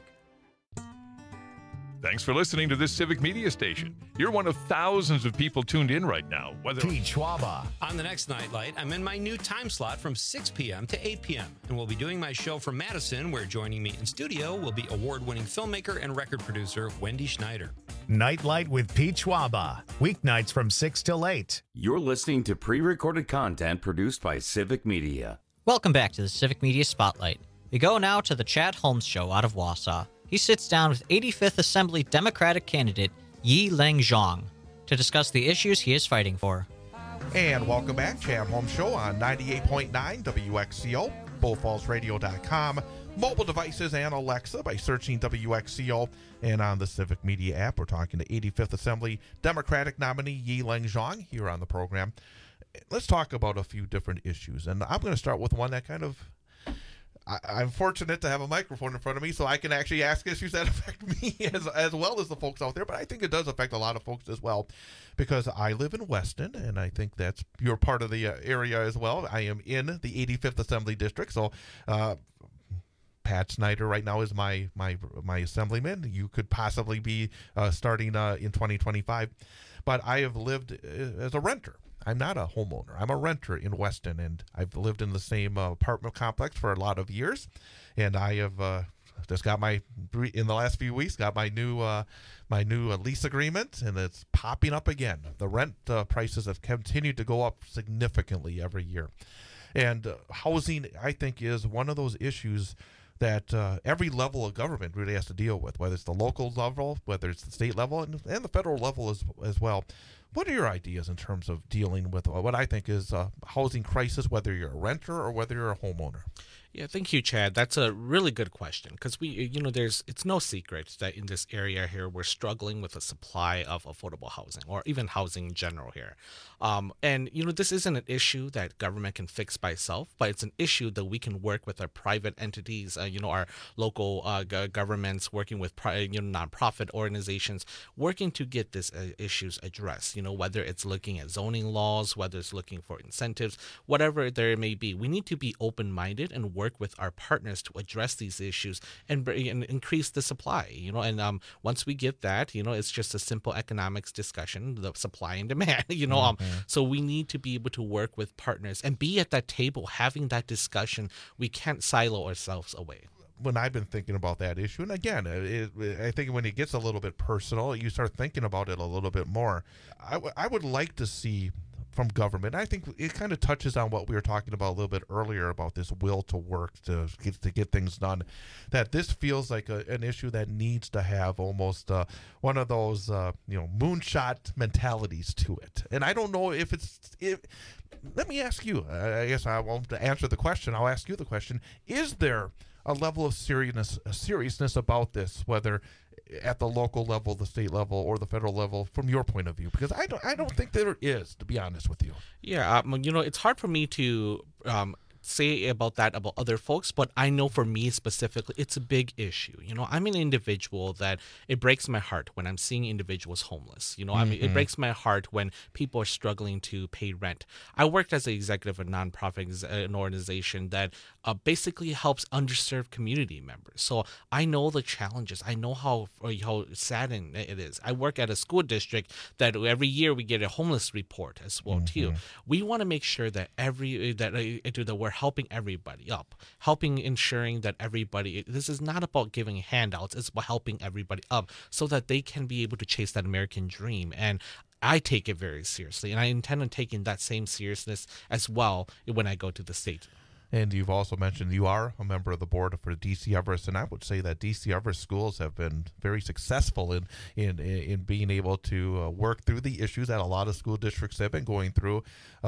S27: Thanks for listening to this Civic Media station. You're one of thousands of people tuned in right now.
S4: Pete Schwaba.
S20: On the next Nightlight, I'm in my new time slot from 6 p.m. to 8 p.m. and we'll be doing my show from Madison, where joining me in studio will be award-winning filmmaker and record producer Wendy Schneider.
S4: Nightlight with Pete Schwaba. Weeknights from 6 till 8.
S16: You're listening to pre-recorded content produced by Civic Media.
S17: Welcome back to the Civic Media Spotlight. We go now to the Chad Holmes Show out of Wausau. He sits down with 85th Assembly Democratic candidate Yi-Ling Zhang to discuss the issues he is fighting for.
S13: And welcome back, Chad Holmes Show on 98.9 WXCO, BullFallsRadio.com, mobile devices and Alexa by searching WXCO, and on the Civic Media app. We're talking to 85th Assembly Democratic nominee Yi-Ling Zhang here on the program. Let's talk about a few different issues, and I'm going to start with one that kind of I'm fortunate to have a microphone in front of me so I can actually ask issues that affect me as well as the folks out there, but I think it does affect a lot of folks as well, because I live in Weston, and I think that's you're part of the area as well. I am in the 85th Assembly District, so Pat Snyder right now is my assemblyman. You could possibly be starting in 2025, but I have lived as a renter. I'm not a homeowner. I'm a renter in Weston, and I've lived in the same apartment complex for a lot of years. And I have just got in the last few weeks, got my new lease agreement, and it's popping up again. The rent prices have continued to go up significantly every year. And housing, I think, is one of those issues that every level of government really has to deal with, whether it's the local level, whether it's the state level, and the federal level as well. What are your ideas in terms of dealing with what I think is a housing crisis, whether you're a renter or whether you're a homeowner?
S11: Yeah, thank you, Chad. That's a really good question because it's no secret that in this area here, we're struggling with a supply of affordable housing or even housing in general here. And this isn't an issue that government can fix by itself, but it's an issue that we can work with our private entities, our local governments, working with nonprofit organizations, working to get these issues addressed. Whether it's looking at zoning laws, whether it's looking for incentives, whatever there may be, we need to be open-minded and work with our partners to address these issues and increase the supply. And once we get that, it's just a simple economics discussion, the supply and demand. So we need to be able to work with partners and be at that table having that discussion. We can't silo ourselves away.
S13: When I've been thinking about that issue, and again, I think when it gets a little bit personal, you start thinking about it a little bit more. I would like to see from government, I think it kind of touches on what we were talking about a little bit earlier about this will to work to get things done, that this feels like an issue that needs to have almost one of those moonshot mentalities to it. And I don't know if let me ask you, I guess I won't answer the question, I'll ask you the question, is there a level of seriousness about this, whether at the local level, the state level, or the federal level, from your point of view? Because I don't think there is, to be honest with you.
S11: Yeah, it's hard for me to say about other folks, but I know for me specifically, it's a big issue. I'm an individual that it breaks my heart when I'm seeing individuals homeless. It breaks my heart when people are struggling to pay rent. I worked as an executive of a nonprofit an organization that basically helps underserved community members. So I know the challenges. I know how saddening it is. I work at a school district that every year we get a homeless report as well too. We want to make sure that that we're helping everybody up, ensuring that everybody, this is not about giving handouts, it's about helping everybody up so that they can be able to chase that American dream. And I take it very seriously, and I intend on taking that same seriousness as well when I go to the state.
S13: And you've also mentioned you are a member of the board for DC Everest, and I would say that DC Everest schools have been very successful in being able to work through the issues that a lot of school districts have been going through.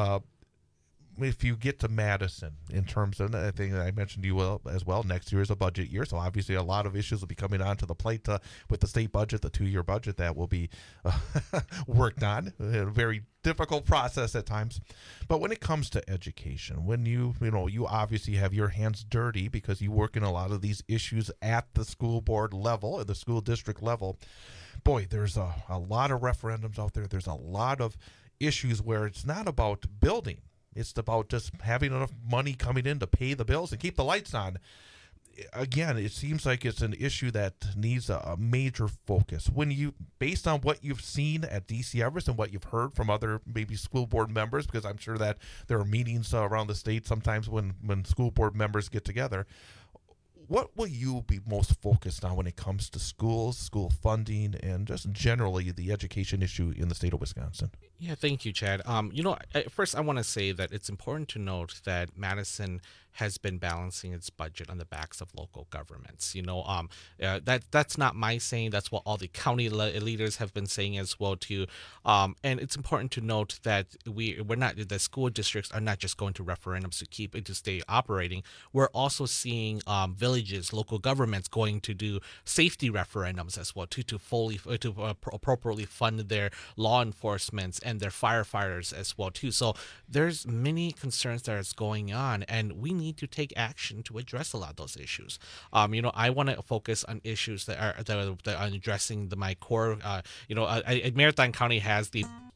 S13: If you get to Madison, in terms of, I think I mentioned to you as well, next year is a budget year, so obviously a lot of issues will be coming onto the plate with the state budget, the 2-year budget that will be worked on. A very difficult process at times. But when it comes to education, when you obviously have your hands dirty because you work in a lot of these issues at the school board level, at the school district level, boy, there's a lot of referendums out there. There's a lot of issues where it's not about building. It's about just having enough money coming in to pay the bills and keep the lights on. Again, it seems like it's an issue that needs a major focus. Based on what you've seen at DC Everest and what you've heard from other maybe school board members, because I'm sure that there are meetings around the state sometimes when school board members get together, what will you be most focused on when it comes to schools, school funding, and just generally the education issue in the state of Wisconsin?
S11: Yeah, thank you, Chad. First I want to say that it's important to note that Madison has been balancing its budget on the backs of local governments. That's not my saying. That's what all the county leaders have been saying as well too. And it's important to note that the school districts are not just going to referendums to stay operating. We're also seeing villages, local governments going to do safety referendums as well to appropriately fund their law enforcement and their firefighters as well too. So there's many concerns that is going on, and we need to take action to address a lot of those issues. I want to focus on issues that are addressing my core. Marathon County has the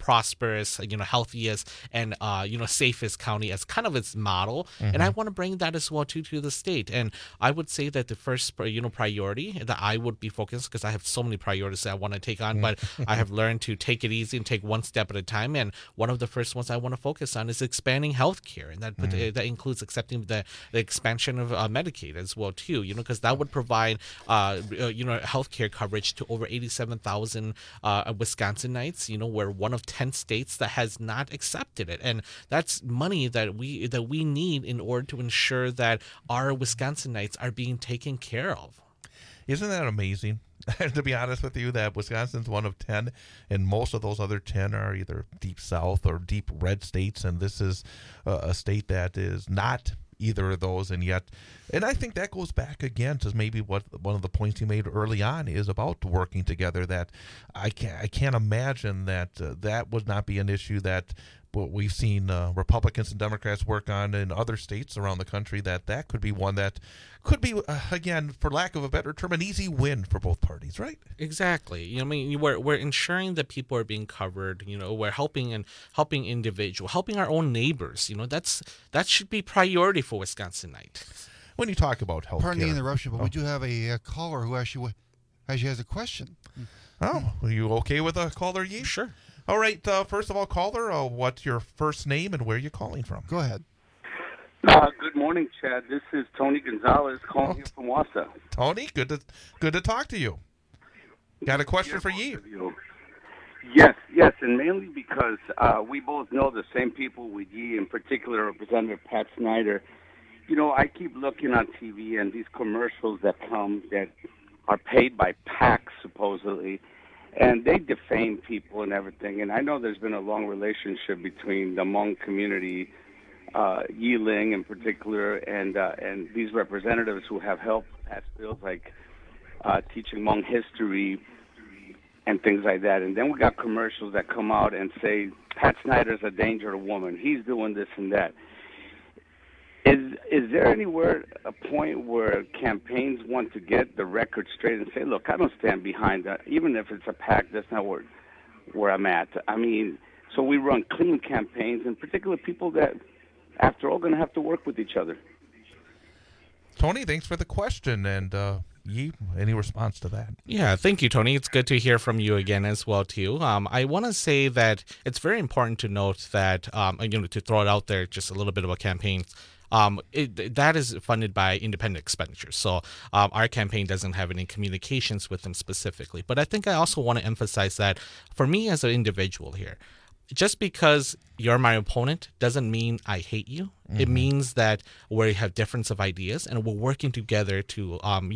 S11: prosperous, healthiest, and safest county as kind of its model.
S13: Mm-hmm.
S11: And I want to bring that as well to the state. And I would say that the first priority that I would be focused, because I have so many priorities that I want to take on, but I have learned to take it easy and take one step at a time. And one of the first ones I want to focus on is expanding healthcare, and that includes accepting the expansion of Medicaid as well too. Because that would provide healthcare coverage to over 87,000 Wisconsinites. We're one of 10 states that has not accepted it, and that's money that we need in order to ensure that our Wisconsinites are being taken care of.
S13: Isn't that amazing? To be honest with you, that Wisconsin's one of 10, and most of those other 10 are either deep south or deep red states, and this is a state that is not either of those. And I think that goes back again to maybe what one of the points you made early on is about working together, that I can't imagine that that would not be an issue that what we've seen Republicans and Democrats work on in other states around the country, that could be one that could be, again, for lack of a better term, an easy win for both parties, right?
S11: Exactly. We're ensuring that people are being covered. We're helping individuals, helping our own neighbors. That should be priority for Wisconsinite.
S13: When you talk about health
S7: Pardon the interruption, but we do have a caller who actually has a question.
S13: Oh, are you okay with a caller, Yee?
S11: Sure.
S13: All right. First of all, caller, what's your first name and where are you calling from?
S7: Go ahead.
S12: Good morning, Chad. This is Tony Gonzalez calling you from Wausau.
S13: Tony, good to talk to you. Got a question for Yee?
S12: Yes, and mainly because we both know the same people with Yee, in particular Representative Pat Snyder. I keep looking on TV and these commercials that come that are paid by PACs, supposedly, and they defame people and everything. And I know there's been a long relationship between the Hmong community, Yee Ling in particular, and these representatives who have helped pass bills like teaching Hmong history and things like that. And then we got commercials that come out and say, Pat Snyder's a danger to woman. He's doing this and that. Is there anywhere a point where campaigns want to get the record straight and say, look, I don't stand behind that. Even if it's a PAC, that's not where I'm at. I mean, so we run clean campaigns, in particular people that, after all, going to have to work with each other.
S13: Tony, thanks for the question. And Yee, any response to that?
S11: Yeah, thank you, Tony. It's good to hear from you again as well, too. I want to say that it's very important to note that, to throw it out there, just a little bit about campaigns. That is funded by independent expenditures. So our campaign doesn't have any communications with them specifically. But I think I also want to emphasize that for me as an individual here, just because you're my opponent doesn't mean I hate you. It means that we have difference of ideas and we're working together to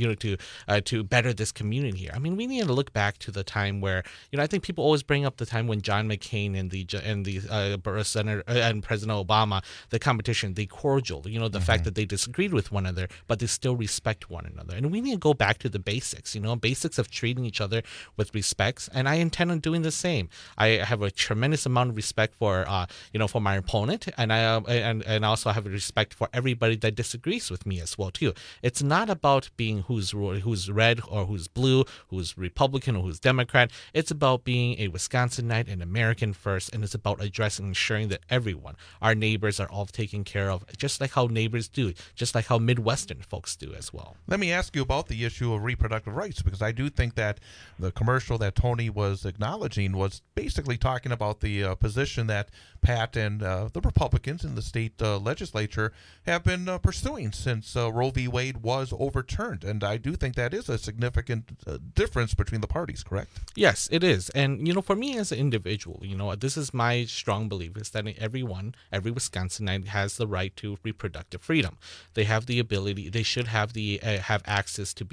S11: better this community here. I mean, we need to look back to the time where I think people always bring up the time when John McCain and the Senator and President Obama, the competition, they cordial. The fact that they disagreed with one another, but they still respect one another. And we need to go back to the basics. Basics of treating each other with respect. And I intend on doing the same. I have a tremendous amount of respect for for my opponent, and I also have respect for everybody that disagrees with me as well too. It's not about being who's red or who's blue, who's Republican or who's Democrat. It's about being a Wisconsinite and American first, and it's about addressing, ensuring that everyone, our neighbors, are all taken care of, just like how neighbors do, just like how Midwestern folks do as well.
S13: Let me ask you about the issue of reproductive rights, because I do think that the commercial that Tony was acknowledging was basically talking about the position that Pat and the Republicans in the state legislature have been pursuing since Roe v. Wade was overturned. And I do think that is a significant difference between the parties, correct?
S11: Yes, it is. And, for me as an individual, this is my strong belief, is that every Wisconsinite has the right to reproductive freedom. They have the ability, they should have have access to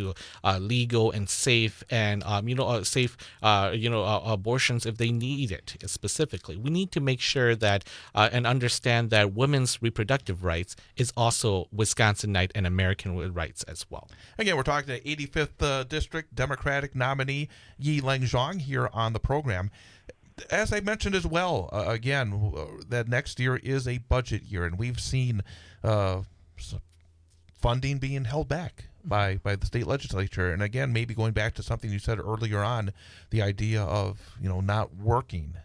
S11: legal and safe and, safe, abortions if they need it specifically. We need to make sure that and understand that women's reproductive rights is also Wisconsinite and American rights as well.
S13: Again, we're talking to 85th District Democratic nominee Yee Ling Zhang here on the program. As I mentioned as well, that next year is a budget year, and we've seen funding being held back by the state legislature. And again, maybe going back to something you said earlier on, the idea of, not working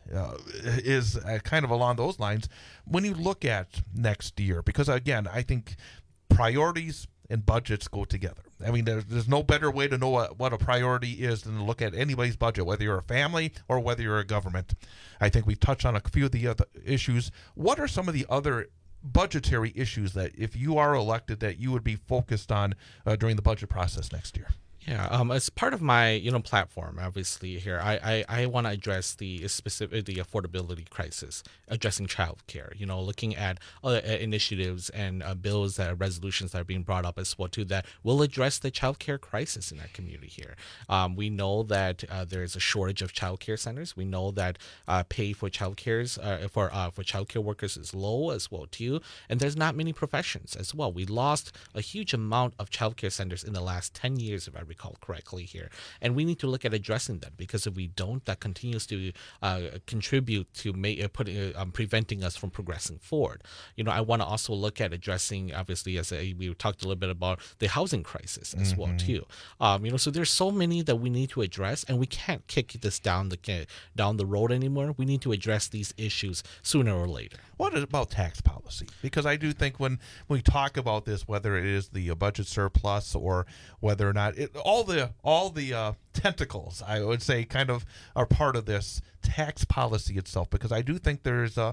S13: is kind of along those lines. When you look at next year, because again, I think priorities and budgets go together. I mean, there's no better way to know what a priority is than to look at anybody's budget, whether you're a family or whether you're a government. I think we've touched on a few of the other issues. What are some of the other budgetary issues that, if you are elected, that you would be focused on during the budget process next year?
S11: Yeah, as part of my platform, obviously here, I want to address the affordability crisis, addressing childcare. Looking at initiatives and bills resolutions that are being brought up as well too that will address the childcare crisis in our community here. We know that there is a shortage of childcare centers. We know that pay for childcare for childcare workers is low as well too, and there's not many professions as well. We lost a huge amount of childcare centers in the last 10 years, if I recall correctly here, and we need to look at addressing that, because if we don't, that continues to contribute to preventing us from progressing forward. I want to also look at addressing, obviously, we talked a little bit about the housing crisis as well too. So there's so many that we need to address, and we can't kick this down the road anymore. We need to address these issues sooner or later.
S13: What about tax policy? Because I do think when we talk about this, whether it is the budget surplus or whether or not all the tentacles, I would say, kind of are part of this tax policy itself. Because I do think there's a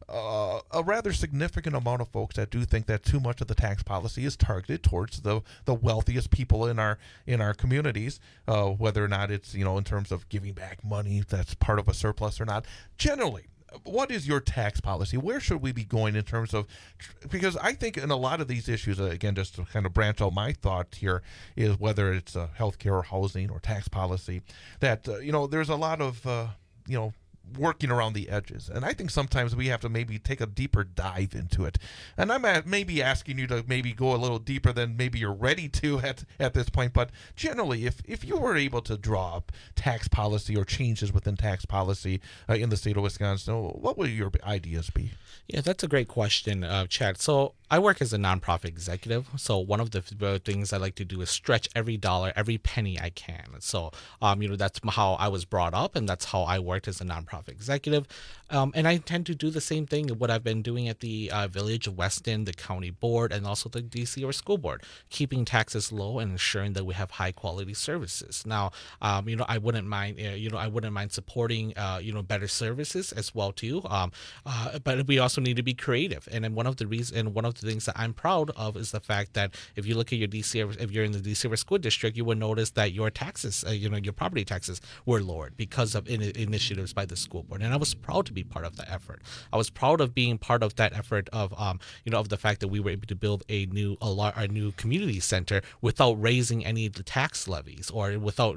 S13: rather significant amount of folks that do think that too much of the tax policy is targeted towards the wealthiest people in our communities, whether or not it's in terms of giving back money that's part of a surplus or not. Generally, what is your tax policy? Where should we be going in terms of, because I think in a lot of these issues, again, just to kind of branch out my thought here, is whether it's healthcare or housing or tax policy, that, there's a lot of, working around the edges. And I think sometimes we have to maybe take a deeper dive into it. And I'm maybe asking you to maybe go a little deeper than maybe you're ready to at this point. But generally, if you were able to draw up tax policy or changes within tax policy in the state of Wisconsin, what would your ideas be?
S11: Yeah, that's a great question, Chad. So I work as a nonprofit executive. So one of the things I like to do is stretch every dollar, every penny I can. So, that's how I was brought up, and that's how I worked as a nonprofit executive. And I intend to do the same thing, what I've been doing at the Village of Weston, the county board, and also the DC or school board, keeping taxes low and ensuring that we have high quality services. Now, I wouldn't mind supporting, better services as well too. But we also need to be creative. And then one of the things that I'm proud of is the fact that if you look at if you're in the DC River School District, you would notice that your taxes, your property taxes were lowered because of initiatives by the school board. And I was proud to be part of that effort. I was proud of being part of that effort of the fact that we were able to build a new community center without raising any of the tax levies or without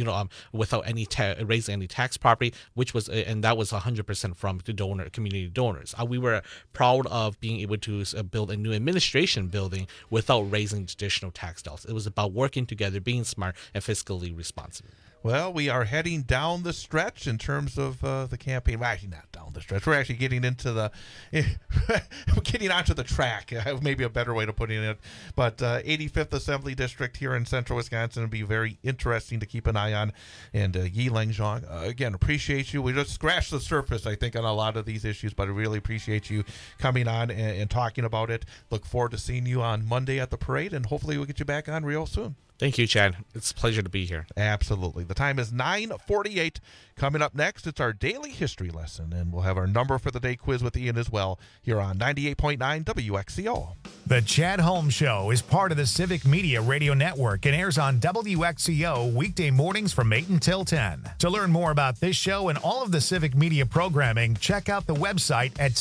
S11: raising any tax property, and that was 100% from the community donors. We were proud of being able to build a new administration building without raising additional tax dollars. It was about working together, being smart, and fiscally responsible.
S13: Well, we are heading down the stretch in terms of the campaign. Well, actually, not down the stretch. We're actually getting into getting onto the track. Maybe a better way to put it. But 85th Assembly District here in Central Wisconsin will be very interesting to keep an eye on. And Yi Leng-Zhang, again, appreciate you. We just scratched the surface, I think, on a lot of these issues, but I really appreciate you coming on and talking about it. Look forward to seeing you on Monday at the parade, and hopefully we'll get you back on real soon.
S11: Thank you, Chad. It's a pleasure to be here.
S13: Absolutely. The time is 9:48. Coming up next, it's our daily history lesson, and we'll have our number for the day quiz with Ian as well here on 98.9 WXCO.
S4: The Chad Holmes Show is part of the Civic Media Radio Network and airs on WXCO weekday mornings from 8 until 10. To learn more about this show and all of the Civic Media programming, check out the website at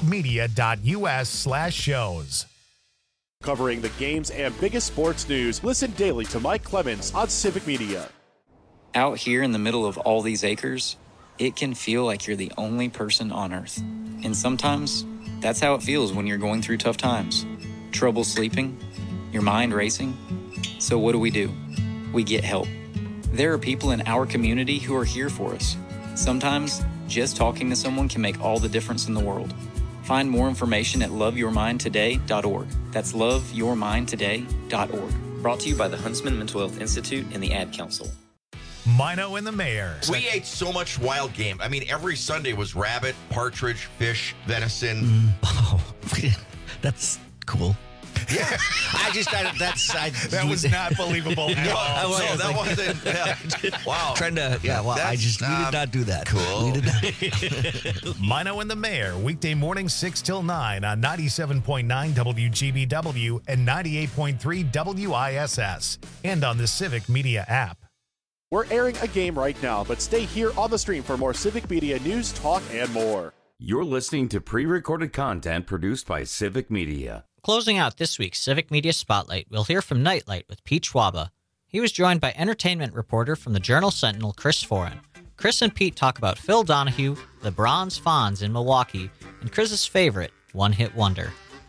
S4: civicmedia.us/shows.
S2: Covering the games and biggest sports news, listen daily to Mike Clemens on Civic Media.
S15: Out here in the middle of all these acres, it can feel like you're the only person on Earth. And sometimes, that's how it feels when you're going through tough times. Trouble sleeping, your mind racing. So what do? We get help. There are people in our community who are here for us. Sometimes, just talking to someone can make all the difference in the world. Find more information at loveyourmindtoday.org. That's loveyourmindtoday.org. Brought to you by the Huntsman Mental Health Institute and the Ad Council.
S4: Mino and the Mayor.
S1: We ate so much wild game. I mean, every Sunday was rabbit, partridge, fish, venison.
S3: That's cool.
S1: Yeah,
S4: that was not believable at all.
S1: No, that wasn't. Yeah. Wow.
S3: Trying to, we did not do that.
S1: Cool.
S3: We did not.
S4: Mino and the Mayor, weekday mornings 6 till 9 on 97.9 WGBW and 98.3 WISS, and on the Civic Media app.
S2: We're airing a game right now, but stay here on the stream for more Civic Media news, talk, and more.
S16: You're listening to pre-recorded content produced by Civic Media.
S17: Closing out this week's Civic Media Spotlight, we'll hear from Nightlight with Pete Schwaba. He was joined by entertainment reporter from the Journal-Sentinel, Chris Foran. Chris and Pete talk about Phil Donahue, the Bronze Fonz in Milwaukee, and Chris's favorite, One Hit Wonder.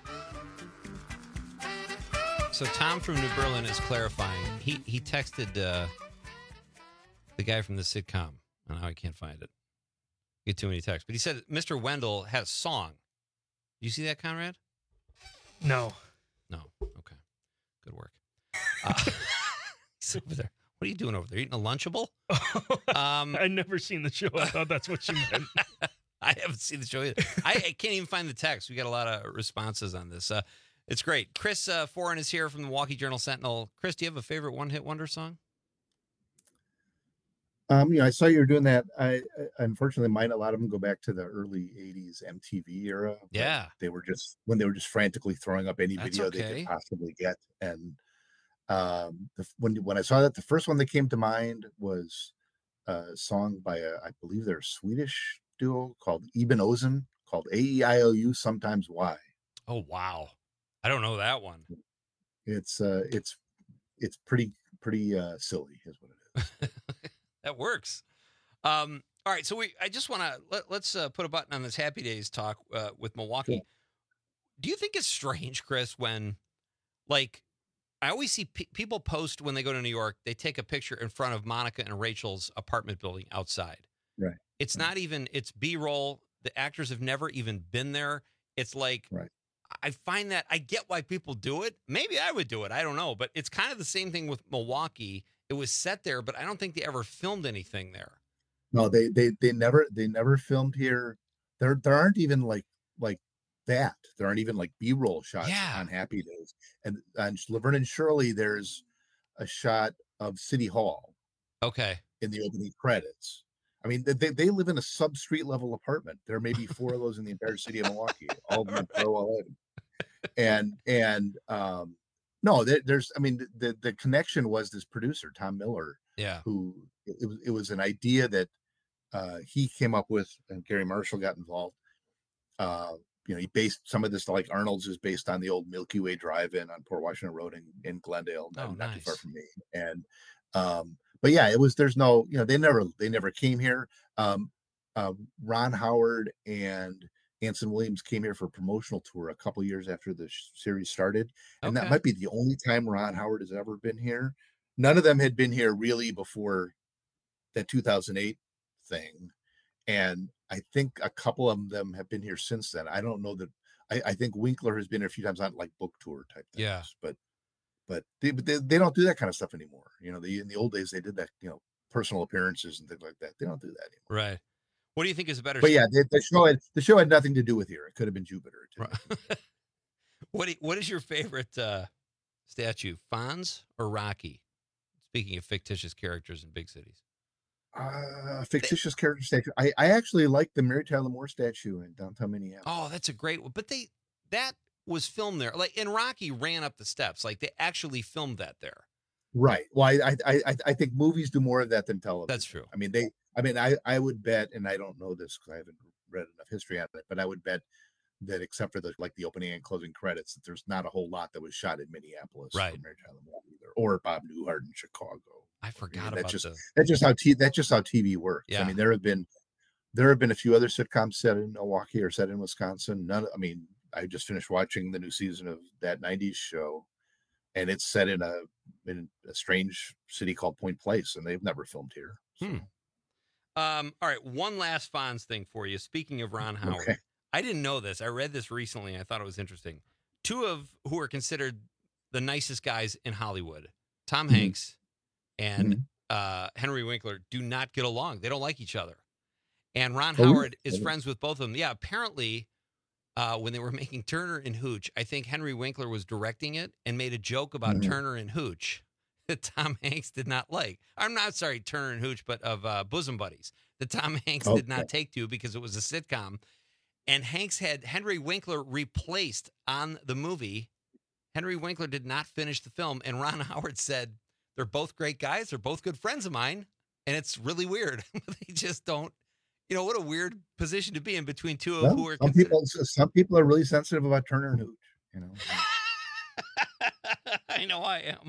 S20: So Tom from New Berlin is clarifying. He texted the guy from the sitcom. And now I can't find it. Get too many texts. But he said Mr. Wendell had a song. Did you see that, Conrad?
S18: No.
S20: Okay. Good work. He's over there. What are you doing over there? Eating a Lunchable?
S18: I've never seen the show. I thought that's what you meant.
S20: I haven't seen the show either. I can't even find the text. We got a lot of responses on this. It's great. Chris Foran is here from the Milwaukee Journal-Sentinel. Chris, do you have a favorite one-hit wonder song?
S19: I saw you were doing that. I unfortunately, a lot of them go back to the early '80s MTV era.
S20: Yeah,
S19: they were just frantically throwing up any video they could possibly get. And when I saw that, the first one that came to mind was a song by I believe they're a Swedish duo called Eben Ozen, called A-E-I-O-U, Sometimes Why.
S20: Oh wow, I don't know that one.
S19: It's pretty silly, is what it is.
S20: That works. All right, so I just want to let's put a button on this Happy Days talk with Milwaukee. Yeah. Do you think it's strange, Chris, when I always see people post when they go to New York, they take a picture in front of Monica and Rachel's apartment building outside.
S19: Right.
S20: It's not even, it's B-roll. The actors have never even been there. It's right. I find that I get why people do it. Maybe I would do it. I don't know, but it's kind of the same thing with Milwaukee. It was set there, but I don't think they ever filmed anything there.
S19: No, they never filmed here. There aren't even like that. There aren't even B-roll shots on Happy Days. And on Laverne and Shirley, there's a shot of City Hall.
S20: Okay.
S19: In the opening credits. I mean, they live in a sub-street level apartment. There may be 4 of those in the entire city of Milwaukee. All of them are well in. And no, there's. I mean, the connection was this producer, Tom Miller.
S20: Yeah.
S19: Who it was an idea that he came up with, and Gary Marshall got involved. He based some of this, like Arnold's is based on the old Milky Way Drive-In on Port Washington Road in Glendale, not too far from me. And but yeah, it was. There's no. They never came here. Ron Howard and Anson Williams came here for a promotional tour a couple years after the series started. And that might be the only time Ron Howard has ever been here. None of them had been here really before that 2008 thing. And I think a couple of them have been here since then. I don't know that. I think Winkler has been here a few times on book tour type things.
S20: Yeah.
S19: But they don't do that kind of stuff anymore. In the old days, they did that, personal appearances and things like that. They don't do that anymore.
S20: Right. What do you think is a better?
S19: But yeah, the show had nothing to do with here. It could have been Jupiter.
S20: Right. What is your favorite statue, Fonz or Rocky? Speaking of fictitious characters in big cities.
S19: Fictitious character statue. I actually like the Mary Tyler Moore statue in downtown Minneapolis.
S20: Oh, that's a great one. But that was filmed there. And Rocky ran up the steps. They actually filmed that there.
S19: Right. Well, I think movies do more of that than television.
S20: That's true.
S19: I would bet, and I don't know this because I haven't read enough history on it, but I would bet that except for the opening and closing credits, that there's not a whole lot that was shot in Minneapolis,
S20: right?
S19: For Mary Tyler Moore either, or Bob Newhart in Chicago.
S20: I forgot about that.
S19: That's just how TV works.
S20: Yeah.
S19: I mean, there have been a few other sitcoms set in Milwaukee or set in Wisconsin. I just finished watching the new season of That 90s Show, and it's set in a strange city called Point Place, and they've never filmed here. So.
S20: All right, one last Fonz thing for you. Speaking of Ron Howard, okay. I didn't know this. I read this recently. I thought it was interesting. 2 of who are considered the nicest guys in Hollywood. Tom Hanks and Henry Winkler do not get along. They don't like each other. And Ron Howard is friends with both of them. Yeah, apparently when they were making Turner and Hooch, I think Henry Winkler was directing it and made a joke about Turner and Hooch that Tom Hanks did not like. I'm not sorry, Turner and Hooch, but of Bosom Buddies that Tom Hanks did not take to because it was a sitcom. And Hanks had Henry Winkler replaced on the movie. Henry Winkler did not finish the film. And Ron Howard said, they're both great guys. They're both good friends of mine. And it's really weird. They just don't, what a weird position to be in between two of who are
S19: some people are really sensitive about Turner and Hooch,
S20: I know I am.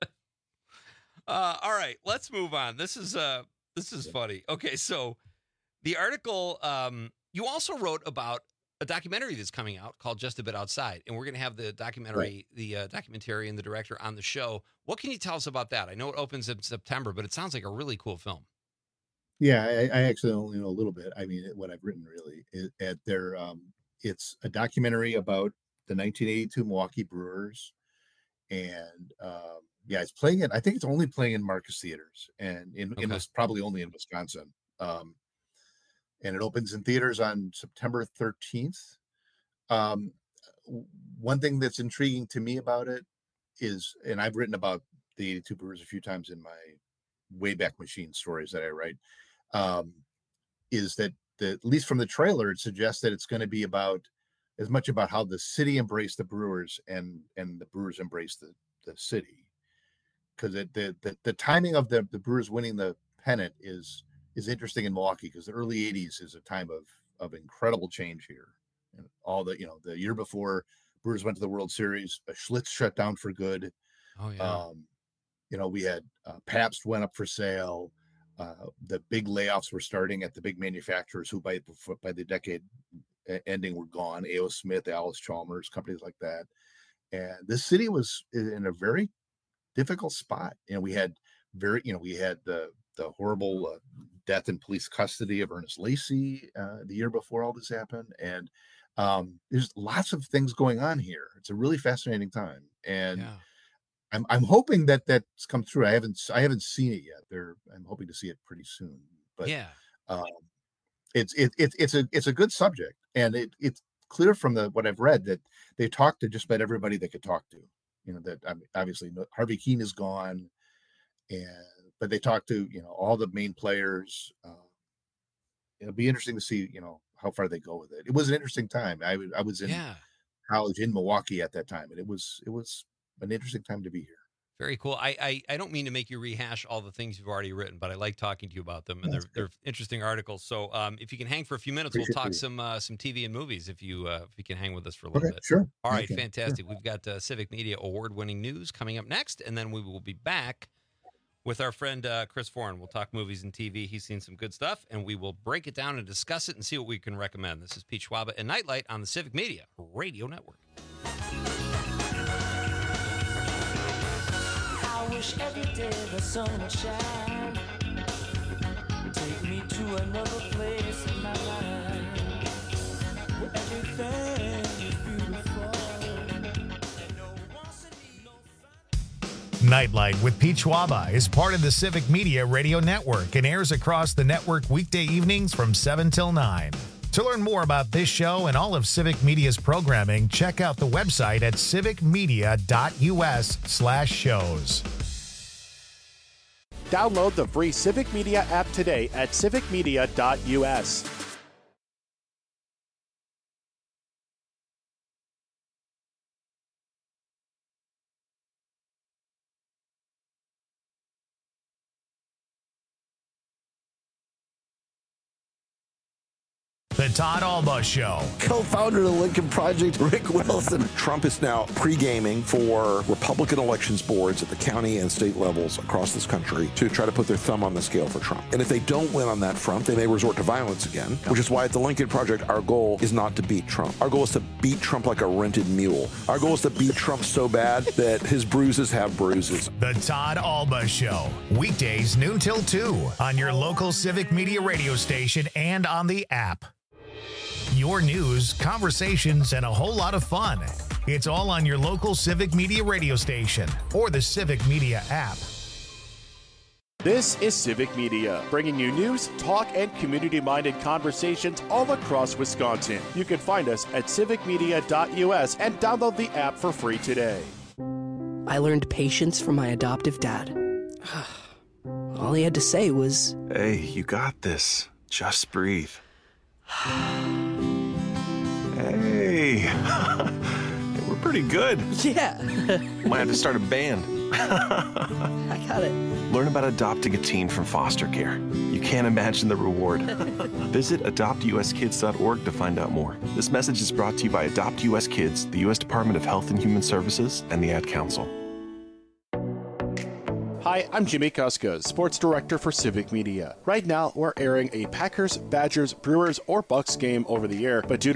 S20: All right, let's move on. This is funny. Okay, so the article, you also wrote about a documentary that's coming out called Just a Bit Outside, and we're going to have the documentary, the documentarian, the director on the show. What can you tell us about that? I know it opens in September, but it sounds like a really cool film.
S19: Yeah, I actually only know a little bit. I mean, what I've written really is at their, it's a documentary about the 1982 Milwaukee Brewers, and it's playing it. I think it's only playing in Marcus theaters, and probably only in Wisconsin. And it opens in theaters on September 13th. One thing that's intriguing to me about it is, and I've written about the 82 Brewers a few times in my Wayback Machine stories that I write, is that at least from the trailer, it suggests that it's going to be as much about how the city embraced the Brewers and the Brewers embraced the city. Because the timing of the Brewers winning the pennant is interesting in Milwaukee, because the early 80s is a time of incredible change here. And all the year before Brewers went to the World Series, Schlitz shut down for good.
S20: Oh yeah.
S19: We had Pabst went up for sale. The big layoffs were starting at the big manufacturers who by the decade ending were gone. A.O. Smith, Alice Chalmers, companies like that. And this city was in a very difficult spot. We had the horrible death in police custody of Ernest Lacey the year before all this happened. And there's lots of things going on here. It's a really fascinating time. And I'm hoping that's come through. I haven't seen it yet. I'm hoping to see it pretty soon. But it's a good subject, and it's clear from what I've read that they talked to just about everybody they could talk to. That obviously Harvey Keene is gone, but they talked to all the main players. It'll be interesting to see how far they go with it. It was an interesting time. I was in college in Milwaukee at that time, and it was an interesting time to be here.
S20: Very cool. I don't mean to make you rehash all the things you've already written, but I like talking to you about them, and they're interesting articles. So if you can hang for a few minutes, we'll talk some TV and movies if you can hang with us for a little bit.
S19: Sure.
S20: All right, fantastic. Sure. We've got Civic Media award-winning news coming up next, and then we will be back with our friend Chris Foran. We'll talk movies and TV. He's seen some good stuff, and we will break it down and discuss it and see what we can recommend. This is Pete Schwaba and Nightlight on the Civic Media Radio Network.
S5: I wish every day the sun would shine. Take me to another place in my life where everything is beautiful.
S4: Nightlight with Pete Schwaba is part of the Civic Media Radio Network and airs across the network weekday evenings from 7 till 9. To learn more about this show and all of Civic Media's programming, check out the website at civicmedia.us/shows.
S2: Download the free Civic Media app today at civicmedia.us.
S4: The Todd Alba Show.
S6: Co-founder of the Lincoln Project, Rick Wilson.
S8: Trump is now pre-gaming for Republican elections boards at the county and state levels across this country to try to put their thumb on the scale for Trump. And if they don't win on that front, they may resort to violence again, which is why at the Lincoln Project, our goal is not to beat Trump. Our goal is to beat Trump like a rented mule. Our goal is to beat Trump so bad that his bruises have bruises.
S4: The Todd Alba Show. Weekdays noon till 2 on your local Civic Media radio station and on the app. Your news, conversations, and a whole lot of fun. It's all on your local Civic Media radio station or the Civic Media app.
S2: This is Civic Media, bringing you news, talk, and community-minded conversations all across Wisconsin. You can find us at civicmedia.us and download the app for free today.
S9: I learned patience from my adoptive dad. All he had to say was,
S10: "Hey, you got this. Just breathe." Hey, we're pretty good.
S9: Yeah.
S10: Might have to start a band.
S9: I got it.
S10: Learn about adopting a teen from foster care. You can't imagine the reward. Visit adoptuskids.org to find out more. This message is brought to you by Adopt US Kids, the U.S. Department of Health and Human Services, and the Ad Council.
S2: Hi, I'm Jimmy Kuska, Sports Director for Civic Media. Right now, we're airing a Packers, Badgers, Brewers, or Bucks game over the air, but due to